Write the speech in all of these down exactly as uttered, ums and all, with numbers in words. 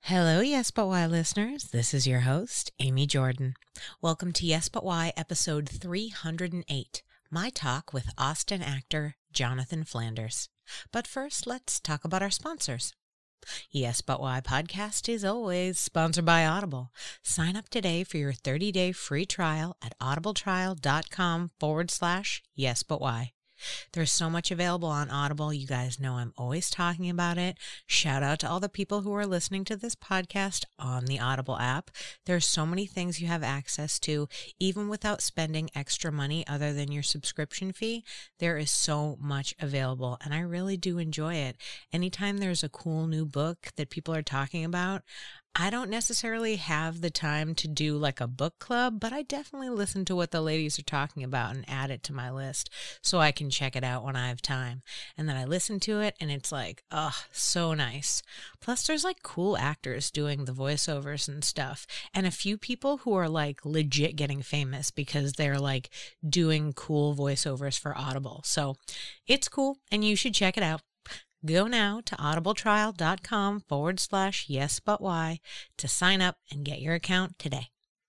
Hello, Yes But Why listeners. This is your host, Amy Jordan. Welcome to Yes But Why, episode three hundred eight, my talk with Austin actor Jonathan Flanders. But first, let's talk about our sponsors. Yes But Why podcast is always sponsored by Audible. Sign up today for your thirty-day free trial at audibletrial.com forward slash Yes But Why. There's so much available on Audible. You guys know I'm always talking about it. Shout out to all the people who are listening to this podcast on the Audible app. There's so many things you have access to, even without spending extra money other than your subscription fee. There is so much available, and I really do enjoy it. Anytime there's a cool new book that people are talking about, I don't necessarily have the time to do like a book club, but I definitely listen to what the ladies are talking about and add it to my list so I can check it out when I have time. And then I listen to it and it's like, oh, so nice. Plus there's like cool actors doing the voiceovers and stuff, and a few people who are like legit getting famous because they're like doing cool voiceovers for Audible. So it's cool and you should check it out. Go now to audibletrial.com forward slash yes but why to sign up and get your account today.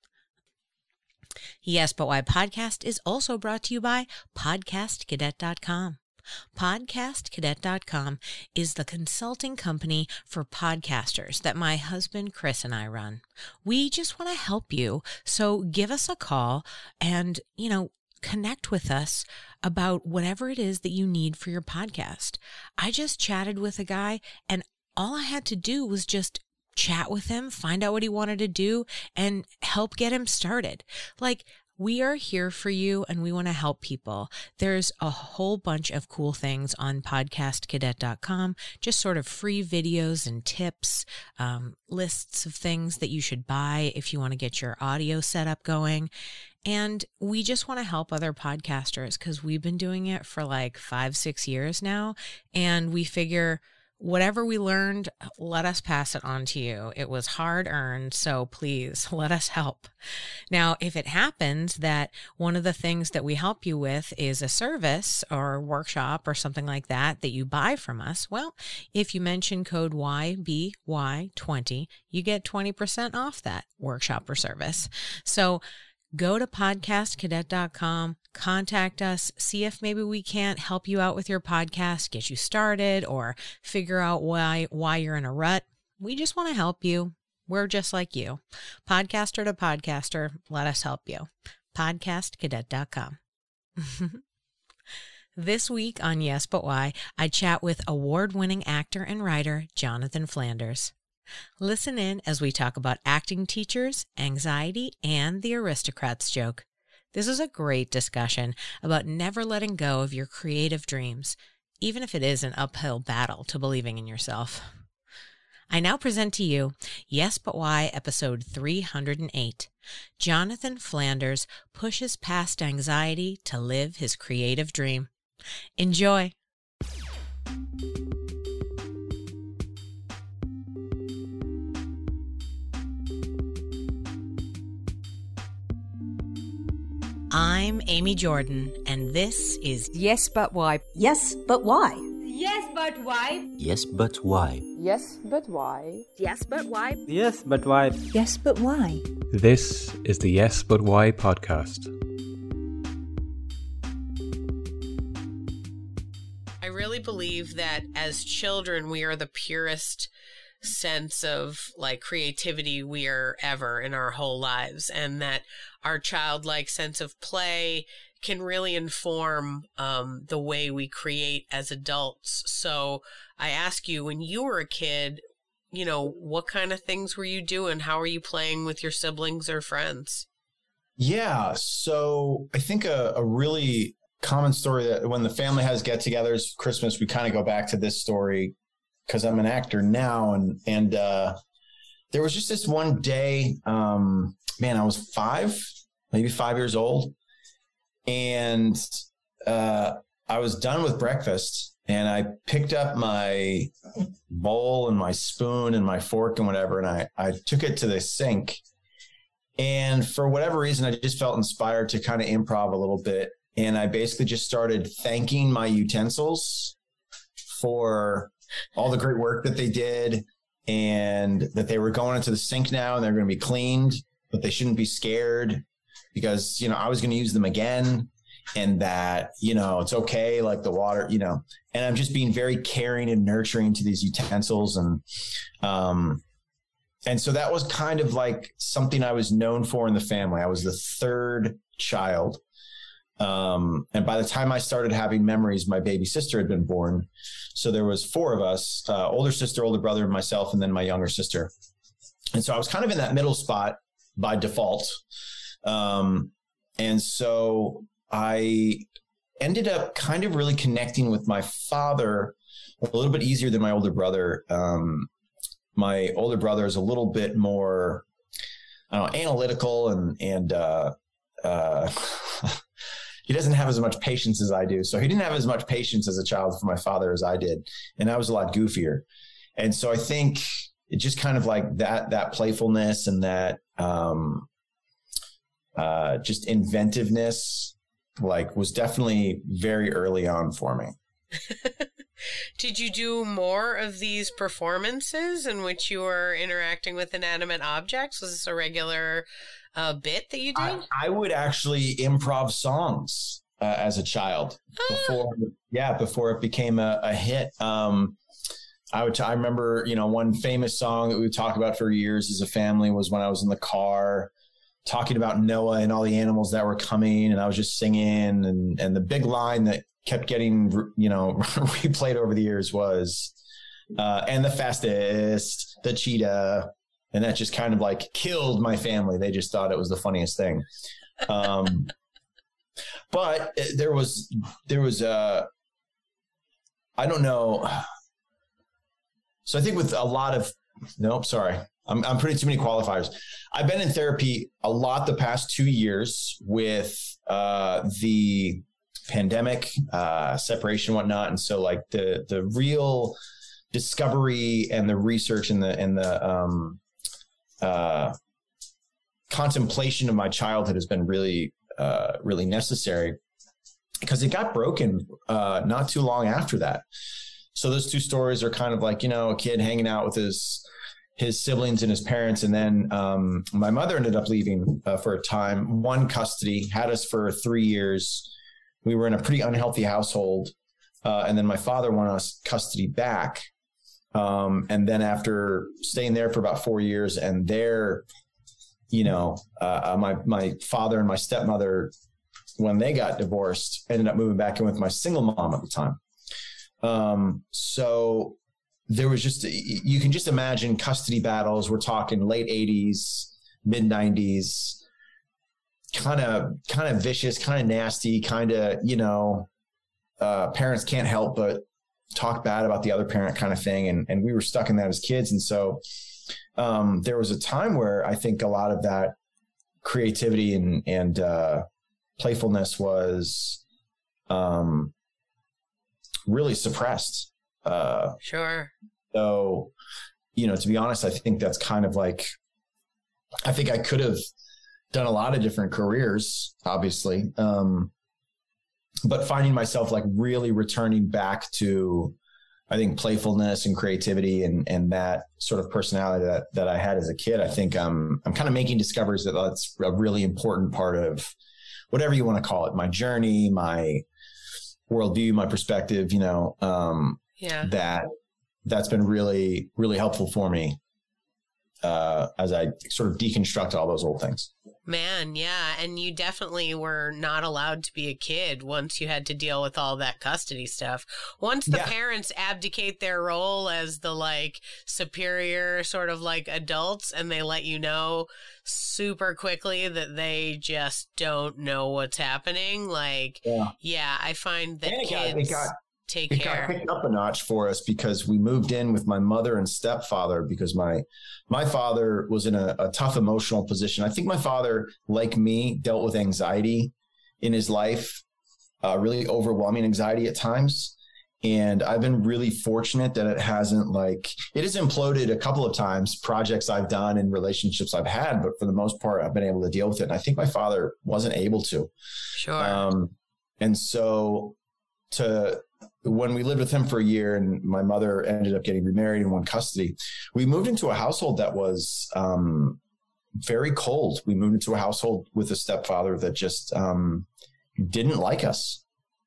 Yes But Why podcast is also brought to you by podcast cadet dot com. podcast cadet dot com is the consulting company for podcasters that my husband Chris and I run. We just want to help you, so give us a call and, you know, connect with us about whatever it is that you need for your podcast. I just chatted with a guy and all I had to do was just chat with him, find out what he wanted to do, and help get him started. Like, we are here for you and we want to help people. There's a whole bunch of cool things on podcast cadet dot com, just sort of free videos and tips, um, lists of things that you should buy if you want to get your audio setup going. And we just want to help other podcasters because we've been doing it for like five, six years now. And we figure whatever we learned, let us pass it on to you. It was hard earned, so please let us help. Now, if it happens that one of the things that we help you with is a service or workshop or something like that that you buy from us, well, if you mention code Y B Y twenty, you get twenty percent off that workshop or service. So go to podcast cadet dot com, contact us, see if maybe we can't help you out with your podcast, get you started, or figure out why why you're in a rut. We just want to help you. We're just like you. Podcaster to podcaster, let us help you. podcast cadet dot com. This week on Yes But Why, I chat with award-winning actor and writer Jonathan Flanders. Listen in as we talk about acting teachers, anxiety, and the aristocrats joke. This is a great discussion about never letting go of your creative dreams, even if it is an uphill battle to believing in yourself. I now present to you Yes But Why episode three hundred eight. Jonathan Flanders pushes past anxiety to live his creative dream. Enjoy! I'm Amy Jordan, and this is Yes But Why. Yes, but why? Yes, but why? Yes, but why? Yes, but why? Yes, but why? Yes, but why? Yes, but why? This is the Yes But Why podcast. I really believe that as children, we are the purest sense of like creativity we are ever in our whole lives, and that our childlike sense of play can really inform um, the way we create as adults. So I ask you, when you were a kid, you know, what kind of things were you doing? How were you playing with your siblings or friends? Yeah, so I think a, a really common story that when the family has get-togethers, Christmas, we kind of go back to this story because I'm an actor now. And, and uh, there was just this one day, um, man, I was five, maybe five years old. And uh, I was done with breakfast and I picked up my bowl and my spoon and my fork and whatever. And I, I took it to the sink. And for whatever reason, I just felt inspired to kind of improv a little bit. And I basically just started thanking my utensils for all the great work that they did. and that they were going into the sink now and they're going to be cleaned, but they shouldn't be scared because, you know, I was going to use them again, and that, you know, it's okay. Like the water, you know, and I'm just being very caring and nurturing to these utensils. And, um, and so that was kind of like something I was known for in the family. I was the third child. Um, and by the time I started having memories, my baby sister had been born. So there was four of us, uh, older sister, older brother, myself, and then my younger sister. And so I was kind of in that middle spot by default. Um, and so I ended up kind of really connecting with my father a little bit easier than my older brother. Um, my older brother is a little bit more, I don't know, analytical and, and, uh, uh, he doesn't have as much patience as I do. So he didn't have as much patience as a child for my father as I did. And I was a lot goofier. And so I think it just kind of like that, that playfulness and that, um, uh, just inventiveness, like was definitely very early on for me. Did you do more of these performances in which you were interacting with inanimate objects? Was this a regular uh, bit that you did? I, I would actually improv songs uh, as a child ah. before, yeah, before it became a, a hit. Um, I would, t- I remember, you know, one famous song that we would talk about for years as a family was when I was in the car talking about Noah and all the animals that were coming, and I was just singing, and, and the big line that kept getting, you know, replayed over the years was, uh, and the fastest, the cheetah. And that just kind of like killed my family. They just thought it was the funniest thing. Um, but there was, there was, uh, I don't know. So I think with a lot of, nope, sorry. I'm, I'm putting too many qualifiers. I've been in therapy a lot the past two years with, uh, the, pandemic, uh, separation, whatnot. And so like the, the real discovery and the research and the, and the, um, uh, contemplation of my childhood has been really, uh, really necessary because it got broken, uh, not too long after that. So those two stories are kind of like, you know, a kid hanging out with his, his siblings and his parents. And then, um, my mother ended up leaving, uh, for a time, one custody, had us for three years. We were in a pretty unhealthy household. Uh, and then my father wanted us custody back. Um, and then after staying there for about four years and there, you know, uh, my, my father and my stepmother, when they got divorced, ended up moving back in with my single mom at the time. Um, so there was just, you can just imagine custody battles. We're talking late eighties, mid nineties. kind of, kind of vicious, kind of nasty, kind of, you know, uh, parents can't help but talk bad about the other parent kind of thing. And, and we were stuck in that as kids. And so, um, there was a time where I think a lot of that creativity and, and, uh, playfulness was, um, really suppressed. Uh, sure. So, you know, to be honest, I think that's kind of like, I think I could have done a lot of different careers, obviously. Um, but finding myself like really returning back to, I think, playfulness and creativity and, and that sort of personality that, that I had as a kid, I think um, I'm kind of making discoveries that that's a really important part of whatever you want to call it, my journey, my worldview, my perspective, you know, um, yeah, that that's been really, really helpful for me uh, as I sort of deconstruct all those old things. Man, yeah. And you definitely were not allowed to be a kid once you had to deal with all that custody stuff. Once the yeah. parents abdicate their role as the like superior sort of like adults and they let you know super quickly that they just don't know what's happening. Like, yeah, yeah I find that and it kids got, it got, take it care. It got picked up a notch for us because we moved in with my mother and stepfather because my my father was in a, a tough emotional position. I think my father, like me, dealt with anxiety in his life, uh, really overwhelming anxiety at times. And I've been really fortunate that it hasn't like, it has imploded a couple of times, projects I've done and relationships I've had, but for the most part, I've been able to deal with it. And I think my father wasn't able to. Sure. Um, and so to, when we lived with him for a year and my mother ended up getting remarried and won custody, we moved into a household that was um, very cold. We moved into a household with a stepfather that just um, didn't like us.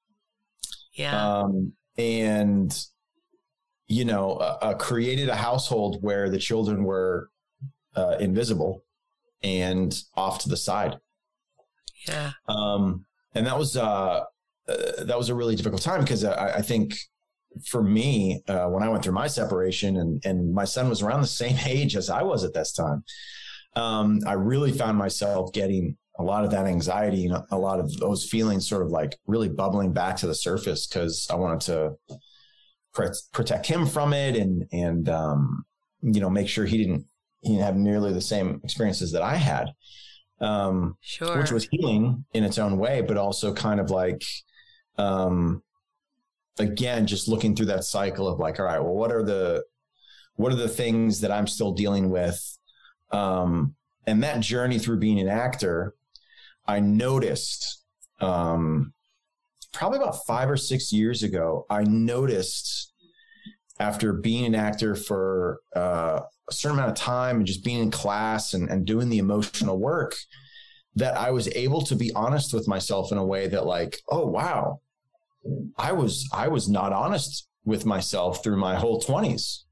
Yeah. Um, and, you know, uh, uh, created a household where the children were uh, invisible and off to the side. Yeah. Um, and that was, uh, uh, that was a really difficult time because I, I think for me, uh, when I went through my separation and, and my son was around the same age as I was at this time, um, I really found myself getting a lot of that anxiety and a lot of those feelings sort of like really bubbling back to the surface because I wanted to pr- protect him from it and, and, um, you know, make sure he didn't, he didn't have nearly the same experiences that I had. Um, sure. Which was healing in its own way, but also kind of like, um, again, just looking through that cycle of like, all right, well, what are the, what are the things that I'm still dealing with? Um, and that journey through being an actor, I noticed, um, probably about five or six years ago, I noticed after being an actor for, uh, a certain amount of time and just being in class and, and doing the emotional work that I was able to be honest with myself in a way that like, oh, wow, I was, I was not honest with myself through my whole twenties,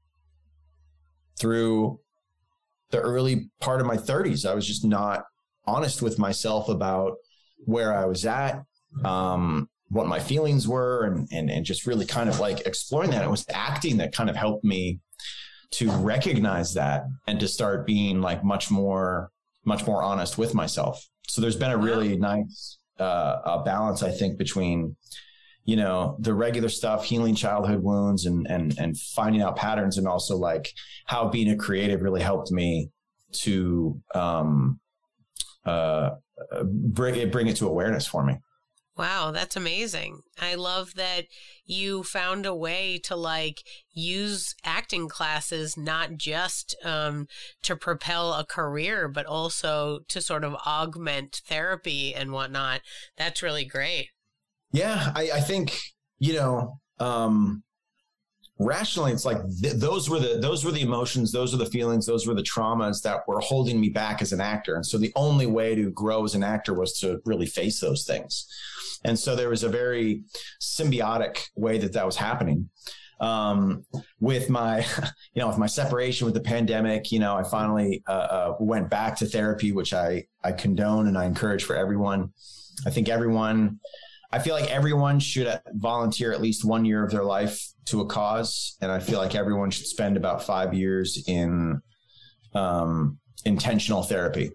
through the early part of my thirties. I was just not honest with myself about where I was at, um, what my feelings were, and, and, and just really kind of like exploring that. It was acting that kind of helped me to recognize that and to start being like much more, much more honest with myself. So there's been a really nice uh, a balance, I think, between, you know, the regular stuff, healing childhood wounds and, and, and finding out patterns, and also like how being a creative really helped me to um, uh, bring it, bring it to awareness for me. Wow, that's amazing. I love that you found a way to like use acting classes, not just um, to propel a career, but also to sort of augment therapy and whatnot. That's really great. Yeah, I, I think, you know, um, rationally, it's like th- those were the those were the emotions, those were the feelings, those were the traumas that were holding me back as an actor. And so the only way to grow as an actor was to really face those things. And so there was a very symbiotic way that that was happening. Um, with my, you know, with my separation with the pandemic, you know, I finally uh, uh, went back to therapy, which I, I condone and I encourage for everyone. I think everyone, I feel like everyone should volunteer at least one year of their life to a cause. And I feel like everyone should spend about five years in um, intentional therapy.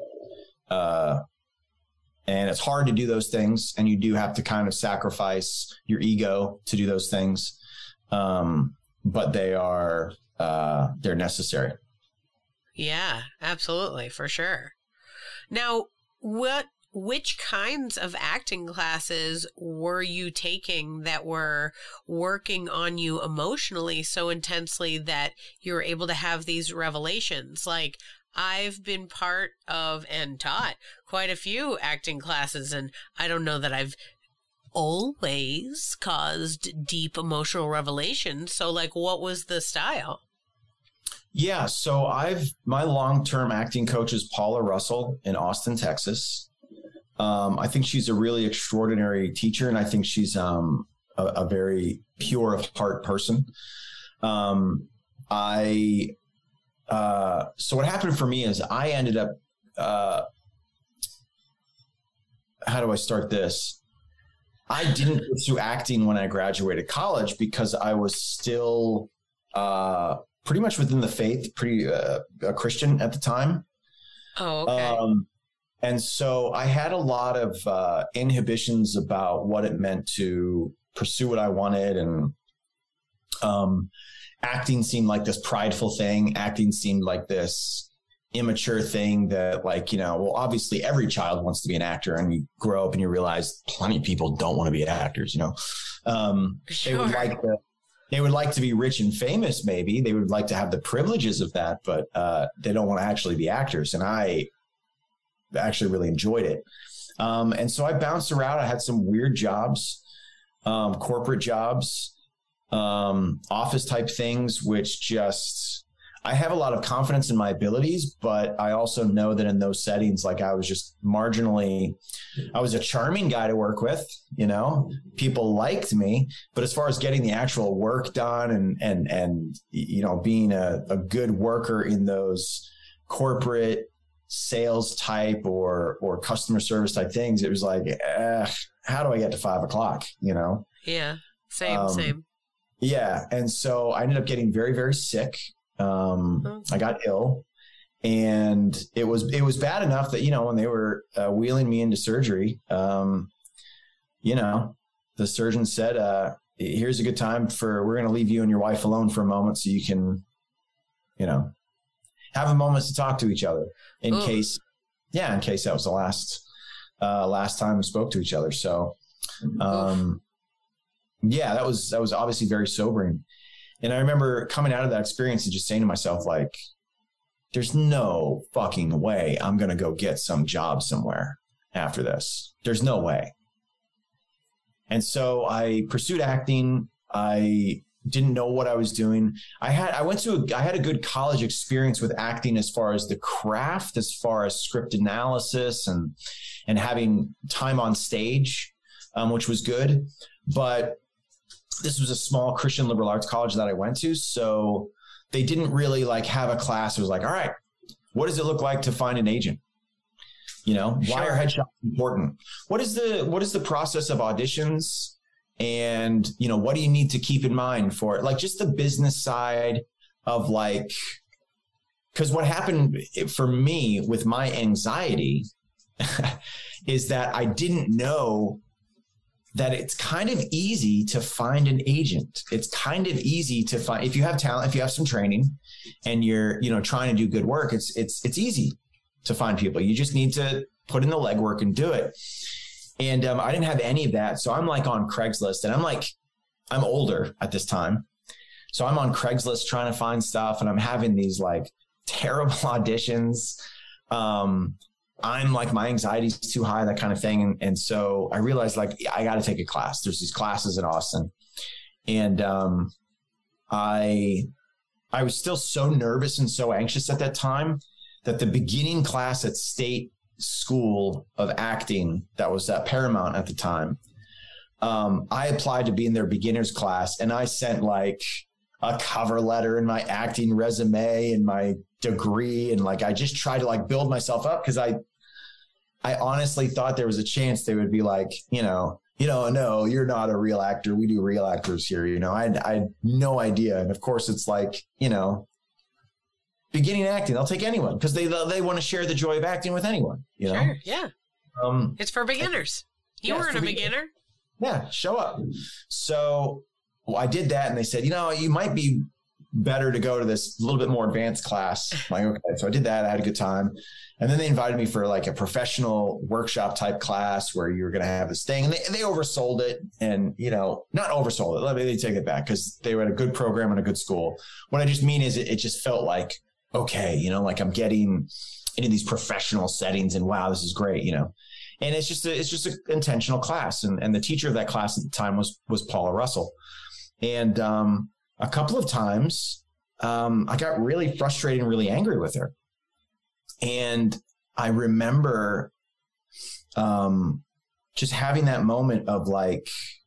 Uh, And it's hard to do those things. And you do have to kind of sacrifice your ego to do those things. Um, but they are, uh, they're necessary. Yeah, absolutely. For sure. Now, what, which kinds of acting classes were you taking that were working on you emotionally so intensely that you were able to have these revelations? Like, I've been part of and taught quite a few acting classes, and I don't know that I've always caused deep emotional revelations. So, like, what was the style? Yeah. So I've, my long-term acting coach is Paula Russell in Austin, Texas. Um, I think she's a really extraordinary teacher, and I think she's um, a, a very pure of heart person. Um, I... Uh, so what happened for me is I ended up, uh, how do I start this? I didn't pursue acting when I graduated college because I was still, uh, pretty much within the faith, pretty, uh, a Christian at the time. Oh, okay. Um, and so I had a lot of, uh, inhibitions about what it meant to pursue what I wanted. And, um, acting seemed like this prideful thing. Acting seemed like this immature thing that, like, you know, well, obviously every child wants to be an actor, and you grow up and you realize plenty of people don't want to be actors, you know. Um, sure. They would like to, they would like to be rich and famous. Maybe they would like to have the privileges of that, but uh, they don't want to actually be actors. And I actually really enjoyed it. Um, and so I bounced around. I had some weird jobs. um, corporate jobs, um, office type things, which just, I have a lot of confidence in my abilities, but I also know that in those settings, like I was just marginally, I was a charming guy to work with, you know, people liked me, but as far as getting the actual work done and, and, and, you know, being a, a good worker in those corporate sales type or, or customer service type things, it was like, eh, how do I get to five o'clock? You know? Yeah. Same, um, same. Yeah. And so I ended up getting very, very sick. Um, oh. I got ill, and it was, it was bad enough that, you know, when they were uh, wheeling me into surgery, um, you know, the surgeon said, uh, here's a good time for, we're going to leave you and your wife alone for a moment so you can, you know, have a moment to talk to each other in Ooh. case, yeah, in case that was the last, uh, last time we spoke to each other. So, um, Ooh. yeah, that was, that was obviously very sobering. And I remember coming out of that experience and just saying to myself, like, there's no fucking way I'm going to go get some job somewhere after this. There's no way. And so I pursued acting. I didn't know what I was doing. I had, I went to, a, I had a good college experience with acting as far as the craft, as far as script analysis and, and having time on stage, um, which was good. But this was a small Christian liberal arts college that I went to. So they didn't really like have a class. It was like, all right, what does it look like to find an agent? You know, sure. Why are headshots important? What is the, what is the process of auditions? And, you know, what do you need to keep in mind for it? Like just the business side of like, because what happened for me with my anxiety is that I didn't know that it's kind of easy to find an agent. It's kind of easy to find, if you have talent, if you have some training and you're, you know, trying to do good work, it's, it's, it's easy to find people. You just need to put in the legwork and do it. And um, I didn't have any of that. So I'm like on Craigslist, and I'm like, I'm older at this time. So I'm on Craigslist trying to find stuff, and I'm having these like terrible auditions. Um, I'm like, my anxiety's too high, that kind of thing. And, and so I realized like, I got to take a class. There's these classes in Austin. And um, I, I was still so nervous and so anxious at that time that the beginning class at State School of Acting, that was at Paramount at the time, um, I applied to be in their beginners class, and I sent like a cover letter and my acting resume and my degree. And like, I just tried to like build myself up, because I, I honestly thought there was a chance they would be like, you know, you know, no, you're not a real actor. We do real actors here. You know, I had, I had no idea. And of course it's like, you know, beginning acting, they'll take anyone because they, they want to share the joy of acting with anyone, you know? Sure, yeah. Um, it's for beginners. You yeah, weren't a beginner. Yeah. Show up. So well, I did that, and they said, you know, you might be better to go to this little bit more advanced class. I'm like, okay. So I did that. I had a good time. And then they invited me for like a professional workshop type class where you were going to have this thing, and they, they oversold it, and, you know, not oversold it. Let me take it back, because they were at a good program and a good school. What I just mean is it, it just felt like, okay, you know, like I'm getting into these professional settings, and wow, this is great, you know? And it's just a, it's just an intentional class. And, and the teacher of that class at the time was, was Paula Russell. And, um, a couple of times, um, I got really frustrated and really angry with her. And I remember, um, just having that moment of like,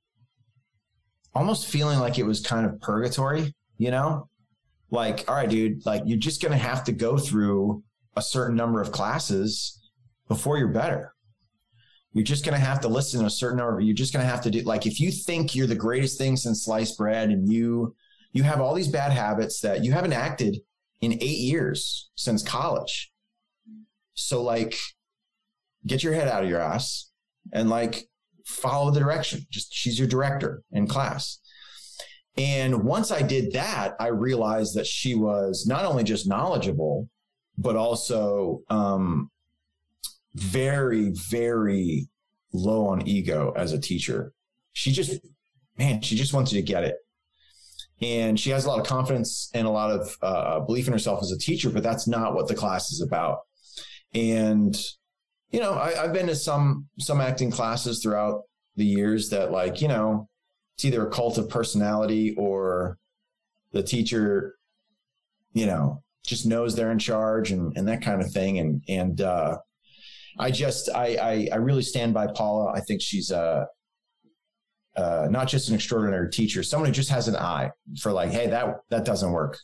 almost feeling like it was kind of purgatory, you know, like, all right, dude, like you're just going to have to go through a certain number of classes before you're better. You're just going to have to listen to a certain number. You're just going to have to do, like, if you think you're the greatest thing since sliced bread, and you, you have all these bad habits that you haven't acted in eight years since college. So like, get your head out of your ass and like follow the direction. Just, she's your director in class. And once I did that, I realized that she was not only just knowledgeable, but also um, very, very low on ego as a teacher. She just, man, she just wants you to get it. And she has a lot of confidence and a lot of uh, belief in herself as a teacher, but that's not what the class is about. And, you know, I, I've been to some, some acting classes throughout the years that, like, you know, it's either a cult of personality or the teacher, you know, just knows they're in charge and, and that kind of thing. And, and, uh, I just, I, I, I really stand by Paula. I think she's, uh, uh, not just an extraordinary teacher, someone who just has an eye for like, hey, that, that doesn't work.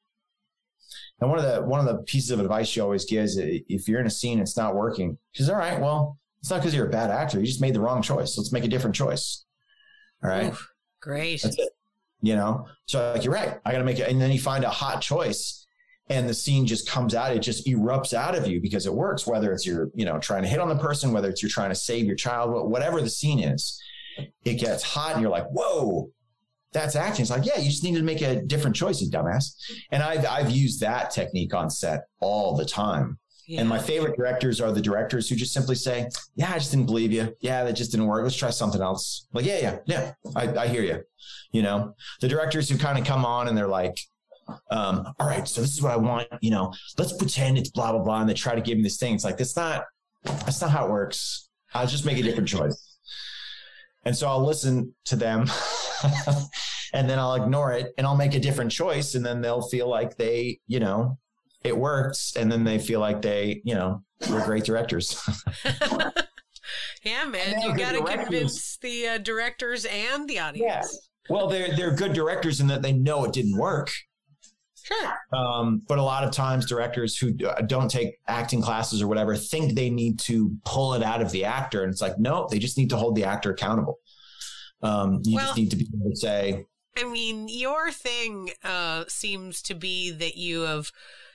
And one of the, one of the pieces of advice she always gives, if you're in a scene, it's not working. She's all right. Well, it's not because you're a bad actor. You just made the wrong choice. Let's make a different choice. All right. Oof, great. That's it. You know, so like, you're right. I got to make it. And then you find a hot choice and the scene just comes out. It just erupts out of you because it works, whether it's you're, you know, trying to hit on the person, whether it's you're trying to save your child, whatever the scene is, it gets hot and you're like, whoa, that's acting. It's like, yeah, you just need to make a different choice, you dumbass. And I've, I've used that technique on set all the time. Yeah. And my favorite directors are the directors who just simply say, yeah, I just didn't believe you. Yeah, that just didn't work. Let's try something else. Like, yeah, yeah, yeah, I, I hear you. You know, the directors who kind of come on and they're like, um, all right, so this is what I want. You know, let's pretend it's blah, blah, blah. And they try to give me this thing. It's like, that's not, that's not how it works. I'll just make a different choice. And so I'll listen to them and then I'll ignore it and I'll make a different choice. And then they'll feel like they, you know, it works. And then they feel like they, you know, we're great directors. Yeah, man. You got to convince the uh, directors and the audience. Yeah. Well, they're, they're good directors in that they know it didn't work. Sure. Um, but a lot of times directors who don't take acting classes or whatever think they need to pull it out of the actor. And it's like, no, they just need to hold the actor accountable. Um, you well, just need to be able to say. I mean, your thing uh, seems to be that you have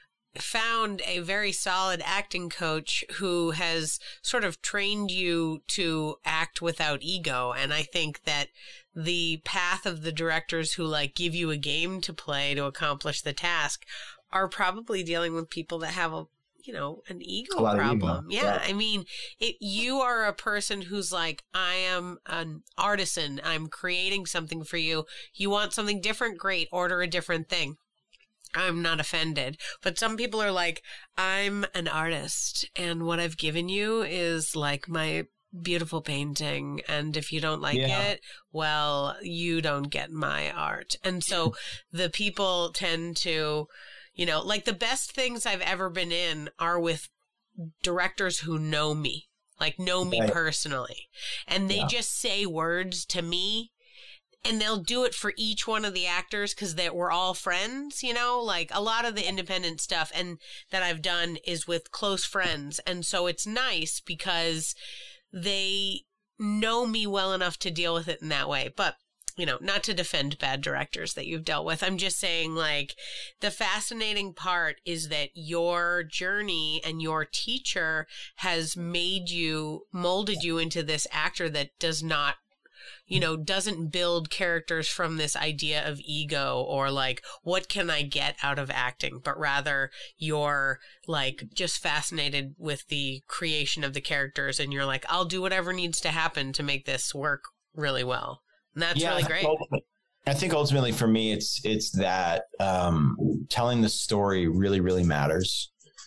found a very solid acting coach who has sort of trained you to act without ego. And I think that the path of the directors who like give you a game to play to accomplish the task are probably dealing with people that have a, you know, an ego problem. Ego. Yeah. yeah. I mean, it, you are a person who's like, I am an artisan. I'm creating something for you. You want something different? Great. Order a different thing. I'm not offended. But some people are like, I'm an artist and what I've given you is like my beautiful painting. And if you don't like yeah. it, well, you don't get my art. And so the people tend to, you know, like the best things I've ever been in are with directors who know me, like know me right. personally. And they yeah. just say words to me. And they'll do it for each one of the actors because we're all friends, you know, like a lot of the independent stuff and that I've done is with close friends. And so it's nice because they know me well enough to deal with it in that way. But, you know, not to defend bad directors that you've dealt with. I'm just saying, like, the fascinating part is that your journey and your teacher has made you, molded you into this actor that does not, you know, doesn't build characters from this idea of ego or like, what can I get out of acting? But rather you're like just fascinated with the creation of the characters and you're like, I'll do whatever needs to happen to make this work really well. And that's yeah, really great. I think ultimately for me, it's, it's that um, telling the story really, really matters.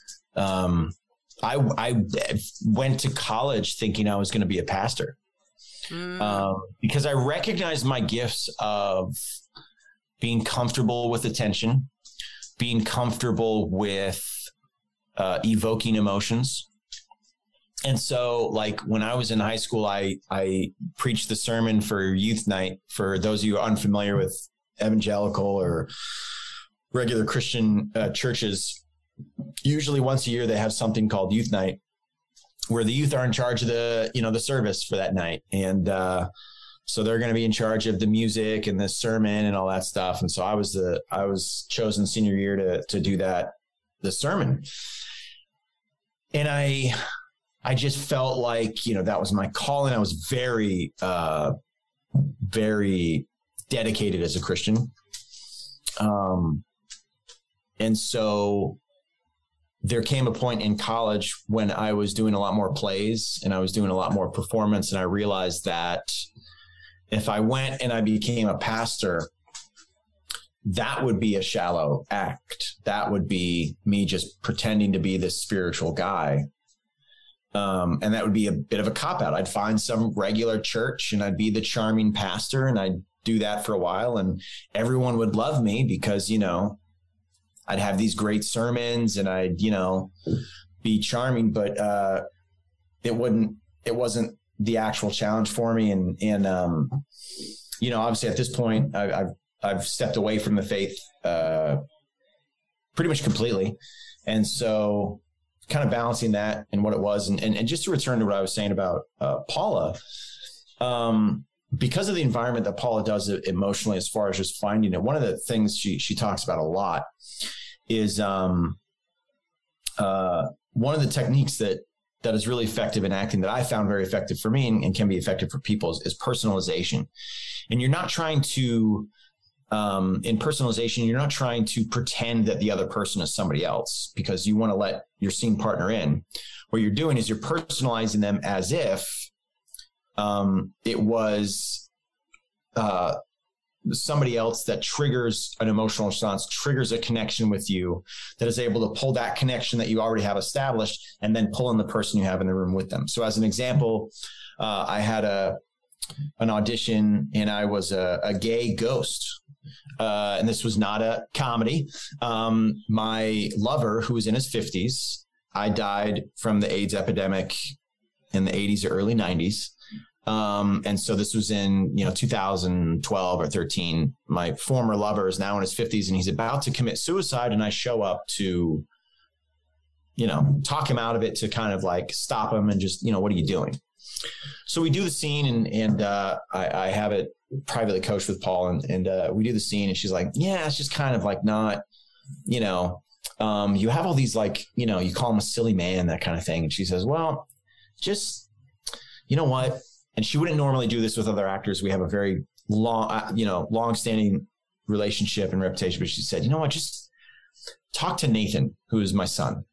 Um, I, I went to college thinking I was going to be a pastor. Mm. Um, because I recognize my gifts of being comfortable with attention, being comfortable with uh, evoking emotions. And so like when I was in high school, I, I preached the sermon for youth night. For those of you unfamiliar with evangelical or regular Christian uh, churches, usually once a year, they have something called youth night, where the youth are in charge of the, you know, the service for that night. And, uh, so they're going to be in charge of the music and the sermon and all that stuff. And so I was the, I was chosen senior year to, to do that, the sermon. And I, I just felt like, you know, that was my calling. I was very, uh, very dedicated as a Christian. Um, and so there came a point in college when I was doing a lot more plays and I was doing a lot more performance. And I realized that if I went and I became a pastor, that would be a shallow act. That would be me just pretending to be this spiritual guy. Um, and that would be a bit of a cop out. I'd find some regular church and I'd be the charming pastor and I'd do that for a while, and everyone would love me because, you know, I'd have these great sermons and I'd, you know, be charming, but uh, it wouldn't, it wasn't the actual challenge for me. And, and, um, you know, obviously at this point I, I've, I've stepped away from the faith uh, pretty much completely. And so kind of balancing that and what it was. And, and, and just to return to what I was saying about uh, Paula, um, because of the environment that Paula does emotionally, as far as just finding it, one of the things she, she talks about a lot is um, uh, one of the techniques that, that is really effective in acting that I found very effective for me and, and can be effective for people is, is personalization. And you're not trying to, um, in personalization, you're not trying to pretend that the other person is somebody else because you want to let your scene partner in. What you're doing is you're personalizing them as if um, it was uh, somebody else that triggers an emotional response, triggers a connection with you, that is able to pull that connection that you already have established and then pull in the person you have in the room with them. So as an example, uh, I had a, an audition and I was a, a gay ghost. Uh, and this was not a comedy. Um, my lover, who was in his fifties, I died from the AIDS epidemic in the eighties or early nineties. Um, and so this was in, you know, two thousand twelve or thirteen. My former lover is now in his fifties and he's about to commit suicide. And I show up to, you know, talk him out of it, to kind of like stop him and just, you know, what are you doing? So we do the scene and, and, uh, I, I have it privately coached with Paul and, and, uh, we do the scene and she's like, yeah, it's just kind of like not, you know, um, you have all these, like, you know, you call him a silly man, that kind of thing. And she says, well, just, you know what? And she wouldn't normally do this with other actors. We have a very long, you know, long-standing relationship and reputation. But she said, you know what, just talk to Nathan, who is my son.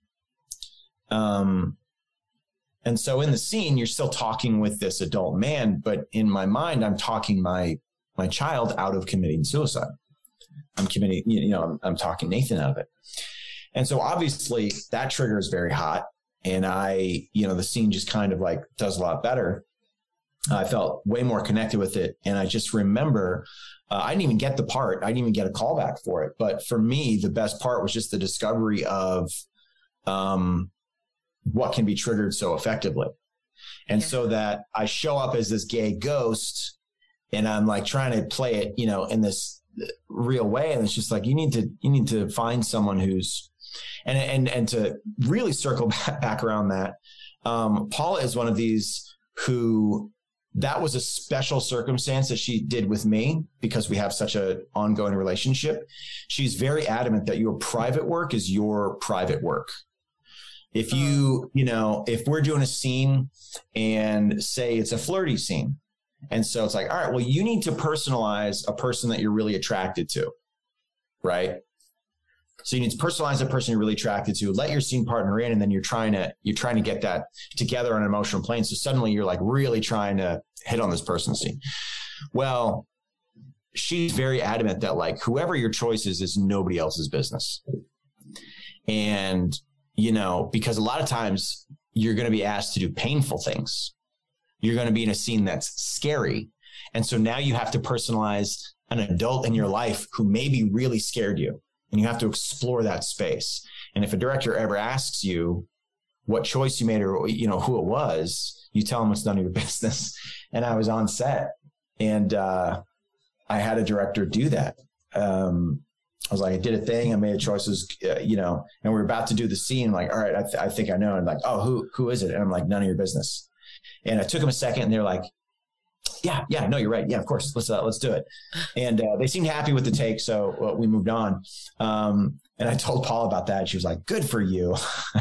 Um, and so in the scene, you're still talking with this adult man, but in my mind, I'm talking my my child out of committing suicide. I'm committing, you know, I'm, I'm talking Nathan out of it. And so obviously that trigger is very hot. And I, you know, the scene just kind of like does a lot better. I felt way more connected with it. And I just remember, uh, I didn't even get the part. I didn't even get a callback for it. But for me, the best part was just the discovery of um, what can be triggered so effectively. And yeah. so that I show up as this gay ghost and I'm like trying to play it, you know, in this real way. And it's just like, you need to, you need to find someone who's, and, and, and to really circle back, back around that. Um, Paula is one of these who, that was a special circumstance that she did with me because we have such an ongoing relationship. She's very adamant that your private work is your private work. If you, you know, if we're doing a scene and say it's a flirty scene. And so it's like, all right, well, you need to personalize a person that you're really attracted to. Right. So you need to personalize that person you're really attracted to, let your scene partner in, and then you're trying to, you're trying to get that together on an emotional plane. So suddenly you're like really trying to hit on this person's scene. Well, she's very adamant that like whoever your choice is, is nobody else's business. And, you know, because a lot of times you're going to be asked to do painful things. You're going to be in a scene that's scary. And so now you have to personalize an adult in your life who maybe really scared you. And you have to explore that space. And if a director ever asks you what choice you made or, you know, who it was, you tell them it's none of your business. And I was on set and uh, I had a director do that. Um, I was like, I did a thing. I made choices, uh, you know, and we were about to do the scene. Like, all right, I, th- I think I know. And like, oh, who, who is it? And I'm like, none of your business. And I took them a second and they're like, yeah, yeah, no, you're right. Yeah, of course. Let's, uh, let's do it. And uh, they seemed happy with the take. So uh, we moved on. Um, and I told Paul about that. She was like, good for you.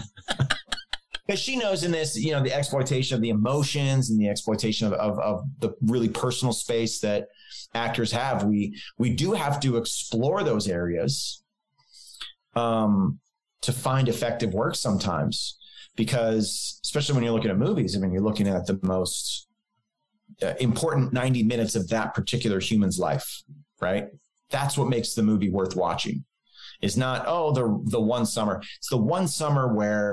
Because she knows in this, you know, the exploitation of the emotions and the exploitation of, of, of the really personal space that actors have. We, we do have to explore those areas um, to find effective work sometimes, because especially when you're looking at movies, I mean, you're looking at the most uh, important ninety minutes of that particular human's life, right? That's what makes the movie worth watching. It's not, oh, the, the one summer. It's the one summer where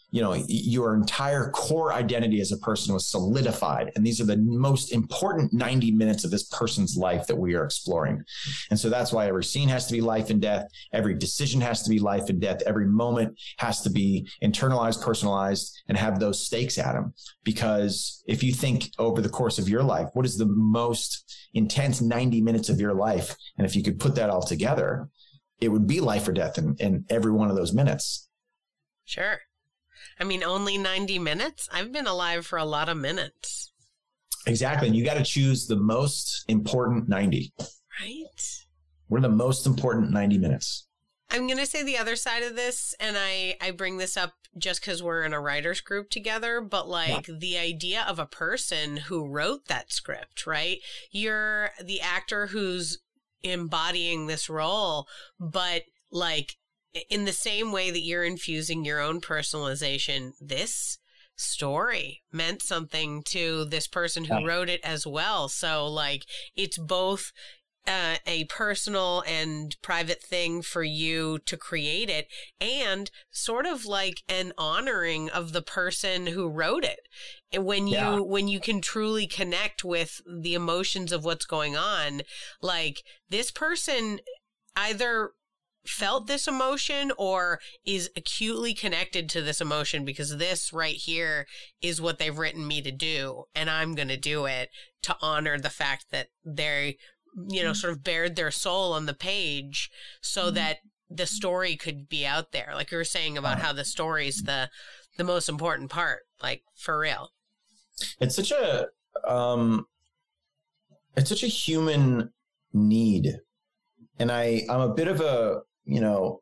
you know, your entire core identity as a person was solidified. And these are the most important ninety minutes of this person's life that we are exploring. And so that's why every scene has to be life and death. Every decision has to be life and death. Every moment has to be internalized, personalized, and have those stakes at them. Because if you think over the course of your life, what is the most intense ninety minutes of your life? And if you could put that all together, it would be life or death in, in every one of those minutes. Sure. I mean, only ninety minutes? I've been alive for a lot of minutes. Exactly. And you got to choose the most important ninety. Right. What are the most important ninety minutes? I'm going to say the other side of this, and I, I bring this up just because we're in a writer's group together, but like yeah. the idea of a person who wrote that script, right? You're the actor who's embodying this role, but like, in the same way that you're infusing your own personalization, this story meant something to this person who wrote it as well. So like it's both uh, a personal and private thing for you to create it and sort of like an honoring of the person who wrote it. And when you, yeah. when you can truly connect with the emotions of what's going on, like this person either felt this emotion or is acutely connected to this emotion because this right here is what they've written me to do. And I'm going to do it to honor the fact that they, you know, sort of bared their soul on the page so mm-hmm. that the story could be out there. Like you were saying about how the story's the, the most important part, like for real. It's such a, um, it's such a human need. And I, I'm a bit of a, you know,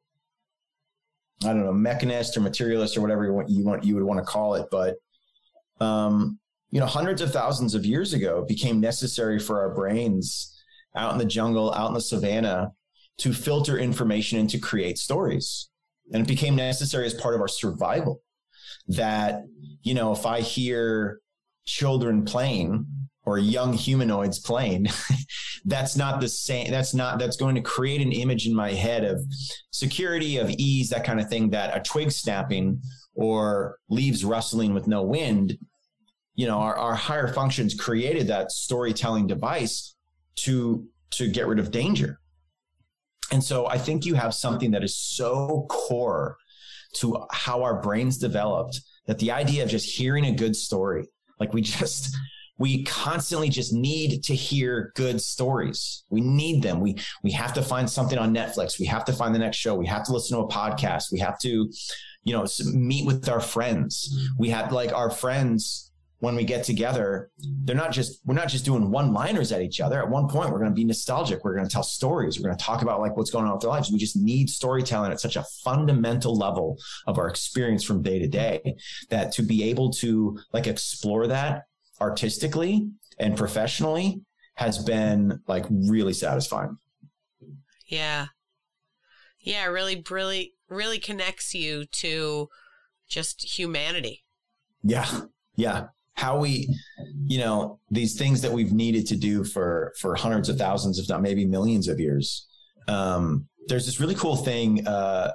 I don't know, mechanist or materialist or whatever you want, you want, you would want to call it. But, um, you know, hundreds of thousands of years ago, it became necessary for our brains out in the jungle, out in the savannah to filter information and to create stories. And it became necessary as part of our survival that, you know, if I hear children playing or young humanoids playing, that's not the same. That's not, that's going to create an image in my head of security, of ease, that kind of thing, that a twig snapping or leaves rustling with no wind, you know, our, our higher functions created that storytelling device to, to get rid of danger. And so I think you have something that is so core to how our brains developed that the idea of just hearing a good story, like we just, we constantly just need to hear good stories. We need them. We, we have to find something on Netflix. We have to find the next show. We have to listen to a podcast. We have to, you know, meet with our friends. We have like our friends when we get together, they're not just, we're not just doing one liners at each other. At one point, we're going to be nostalgic. We're going to tell stories. We're going to talk about like what's going on with their lives. We just need storytelling at such a fundamental level of our experience from day to day that to be able to like explore that artistically and professionally has been like really satisfying. Yeah. Yeah. Really, really, really connects you to just humanity. Yeah. Yeah. How we, you know, these things that we've needed to do for, for hundreds of thousands, if not maybe millions of years. Um, there's this really cool thing. Uh,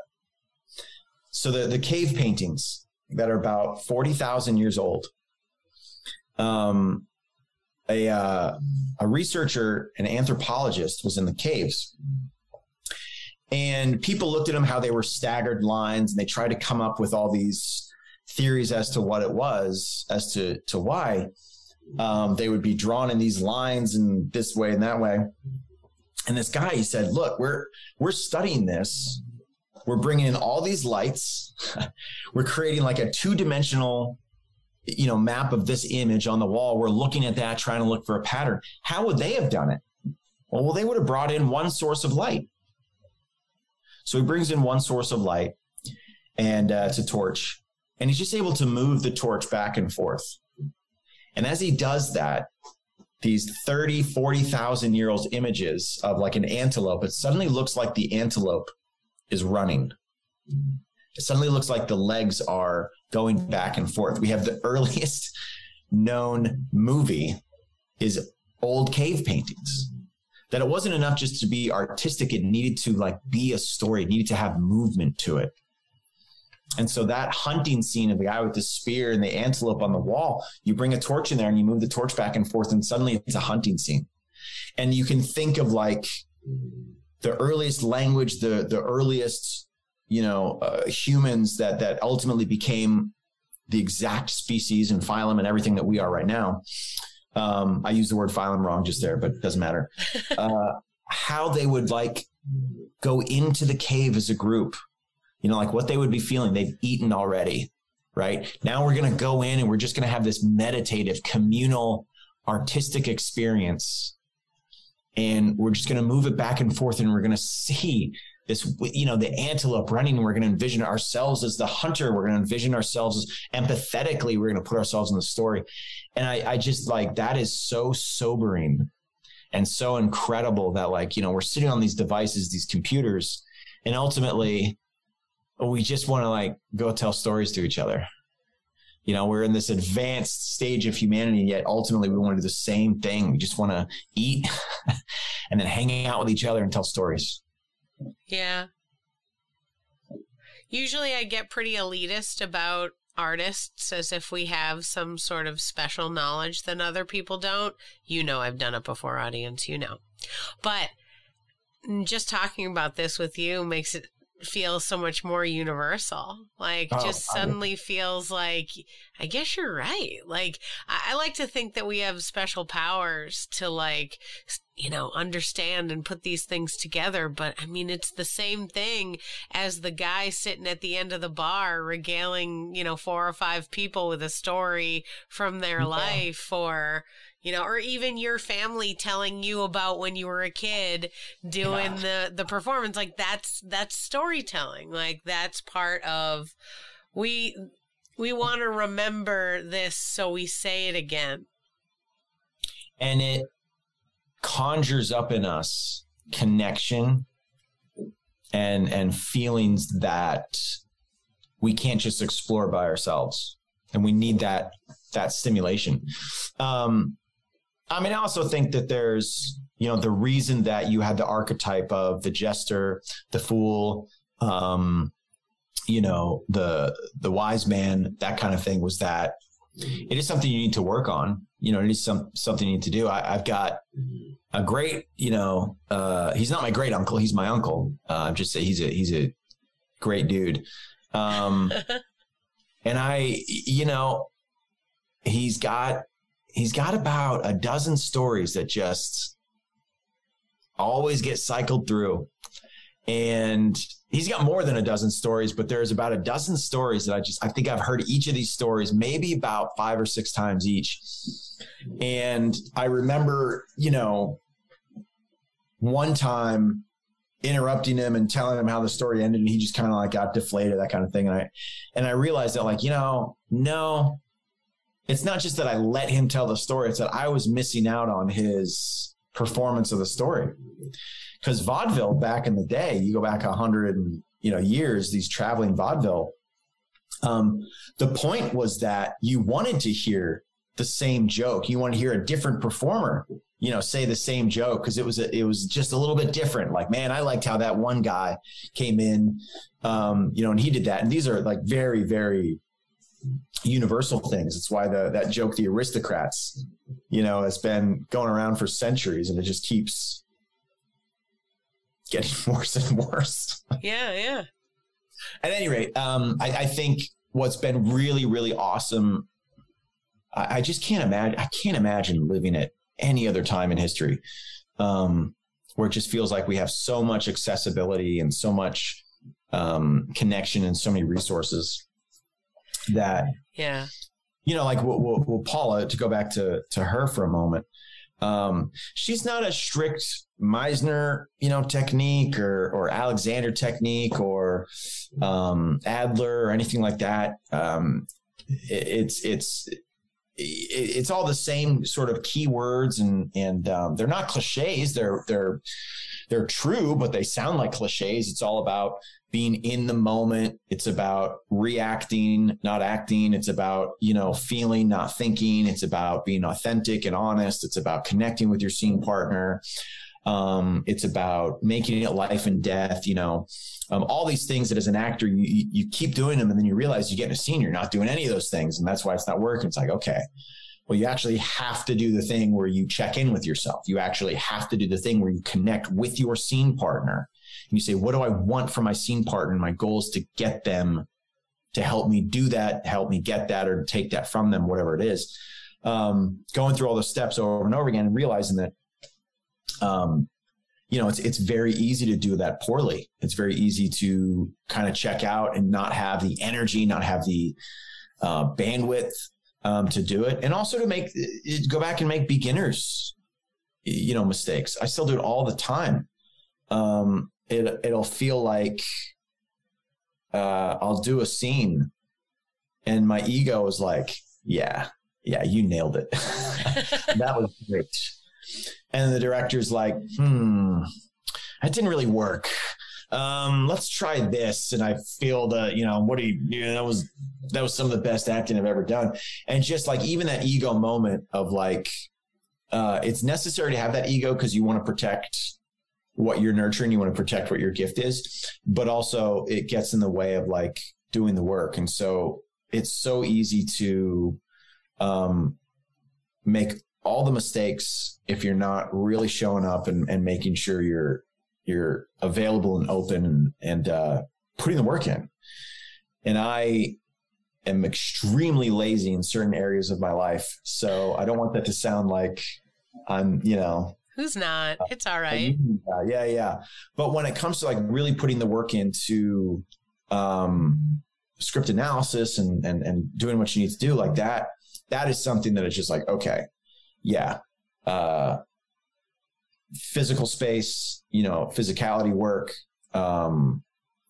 so the, the cave paintings that are about forty thousand years old, Um, a, uh, a researcher, an anthropologist was in the caves and people looked at them, how they were staggered lines, and they tried to come up with all these theories as to what it was, as to, to why, um, they would be drawn in these lines and this way and that way. And this guy, he said, look, we're, we're studying this. We're bringing in all these lights. We're creating like a two-dimensional, you know, map of this image on the wall. We're looking at that, trying to look for a pattern. How would they have done it? Well, well, they would have brought in one source of light. So he brings in one source of light, and uh, it's a torch, and he's just able to move the torch back and forth. And as he does that, these thirty, forty thousand year old images of like an antelope, it suddenly looks like the antelope is running. It suddenly looks like the legs are going back and forth. We have the earliest known movie is old cave paintings. That it wasn't enough just to be artistic. It needed to like be a story. It needed to have movement to it. And so that hunting scene of the guy with the spear and the antelope on the wall, you bring a torch in there and you move the torch back and forth, and suddenly it's a hunting scene. And you can think of like the earliest language, the the earliest, you know, uh, humans that that ultimately became the exact species and phylum and everything that we are right now. Um, I used the word phylum wrong just there, but it doesn't matter. Uh, how they would like go into the cave as a group. You know, like what they would be feeling. They've eaten already, right? Now we're going to go in and we're just going to have this meditative, communal, artistic experience. And we're just going to move it back and forth. And we're going to see this, you know, the antelope running. And we're going to envision ourselves as the hunter. We're going to envision ourselves as empathetically. We're going to put ourselves in the story. And I, I just like, that is so sobering and so incredible that like, you know, we're sitting on these devices, these computers, and ultimately, we just want to like go tell stories to each other. You know, we're in this advanced stage of humanity, yet ultimately we want to do the same thing. We just want to eat and then hang out with each other and tell stories. Yeah. Usually I get pretty elitist about artists as if we have some sort of special knowledge that other people don't. You know, I've done it before, audience, you know. But just talking about this with you makes it feels so much more universal. Like oh, just suddenly I... feels like, I guess you're right. Like I, I like to think that we have special powers to like, you know, understand and put these things together. But I mean, it's the same thing as the guy sitting at the end of the bar regaling, you know, four or five people with a story from their yeah. life, or, you know, or even your family telling you about when you were a kid doing yeah. the, the performance. Like that's, that's storytelling. Like that's part of, we, we want to remember this. So we say it again. And it conjures up in us connection and, and feelings that we can't just explore by ourselves. And we need that, that stimulation. Um, I mean, I also think that there's, you know, the reason that you had the archetype of the jester, the fool, um, you know, the, the wise man, that kind of thing was that it is something you need to work on. You know, it is some, something you need to do. I, I've got a great, you know, uh, he's not my great uncle. He's my uncle. Uh, I'm just saying he's a, he's a great dude. Um, and I, you know, he's got, He's got about a dozen stories that just always get cycled through. And he's got more than a dozen stories, but there's about a dozen stories that I just, I think I've heard each of these stories maybe about five or six times each. And I remember, you know, one time interrupting him and telling him how the story ended, and he just kind of like got deflated, that kind of thing. And I, and I realized that like, you know, no, it's not just that I let him tell the story. It's that I was missing out on his performance of the story. Because vaudeville back in the day, you go back a hundred and, you know, years, these traveling vaudeville. Um, the point was that you wanted to hear the same joke. You want to hear a different performer, you know, say the same joke, because it was a, it was just a little bit different. Like, man, I liked how that one guy came in, um, you know, and he did that. And these are like very, very universal things. It's why the that joke, the aristocrats, you know, has been going around for centuries, and it just keeps getting worse and worse. Yeah, yeah. At any rate, um, I, I think what's been really, really awesome. I, I just can't imagine. I can't imagine living at any other time in history, um, where it just feels like we have so much accessibility and so much um, connection and so many resources. That, yeah, you know, like well, well, well, Paula, to go back to, to her for a moment, um, she's not a strict Meisner, you know, technique or, or Alexander technique or um, Adler or anything like that. Um, it, it's, it's, it, it's all the same sort of keywords, and, and um, they're not cliches. They're, they're, they're true, but they sound like cliches. It's all about being in the moment. It's about reacting, not acting. It's about, you know, feeling, not thinking. It's about being authentic and honest. It's about connecting with your scene partner. Um, it's about making it life and death, you know, um, all these things that as an actor, you, you keep doing them. And then you realize you get in a scene, you're not doing any of those things. And that's why it's not working. It's like, okay, well, you actually have to do the thing where you check in with yourself. You actually have to do the thing where you connect with your scene partner. And you say, what do I want from my scene partner? And my goal is to get them to help me do that, help me get that, or take that from them, whatever it is. Um, going through all those steps over and over again and realizing that, um, you know, it's, it's very easy to do that poorly. It's very easy to kind of check out and not have the energy, not have the, uh, bandwidth, um, to do it. And also to make, go back and make beginners, you know, mistakes. I still do it all the time. Um, it, it'll feel like, uh, I'll do a scene and my ego is like, yeah, yeah, you nailed it. That was great. And the director's like, hmm, that didn't really work. Um, let's try this. And I feel the, you know, what do you, you know, that was, that was some of the best acting I've ever done. And just like, even that ego moment of like, uh, it's necessary to have that ego because you want to protect what you're nurturing. You want to protect what your gift is, but also it gets in the way of like doing the work. And so it's so easy to, um, make all the mistakes if you're not really showing up and, and making sure you're, you're available and open and, and, uh, putting the work in. And I am extremely lazy in certain areas of my life. So I don't want that to sound like I'm, you know, who's not, it's all right. Uh, yeah. Yeah. But when it comes to like really putting the work into, um, script analysis and, and, and doing what you need to do like that, that is something that is just like, okay, yeah. Uh, physical space, you know, physicality work, um,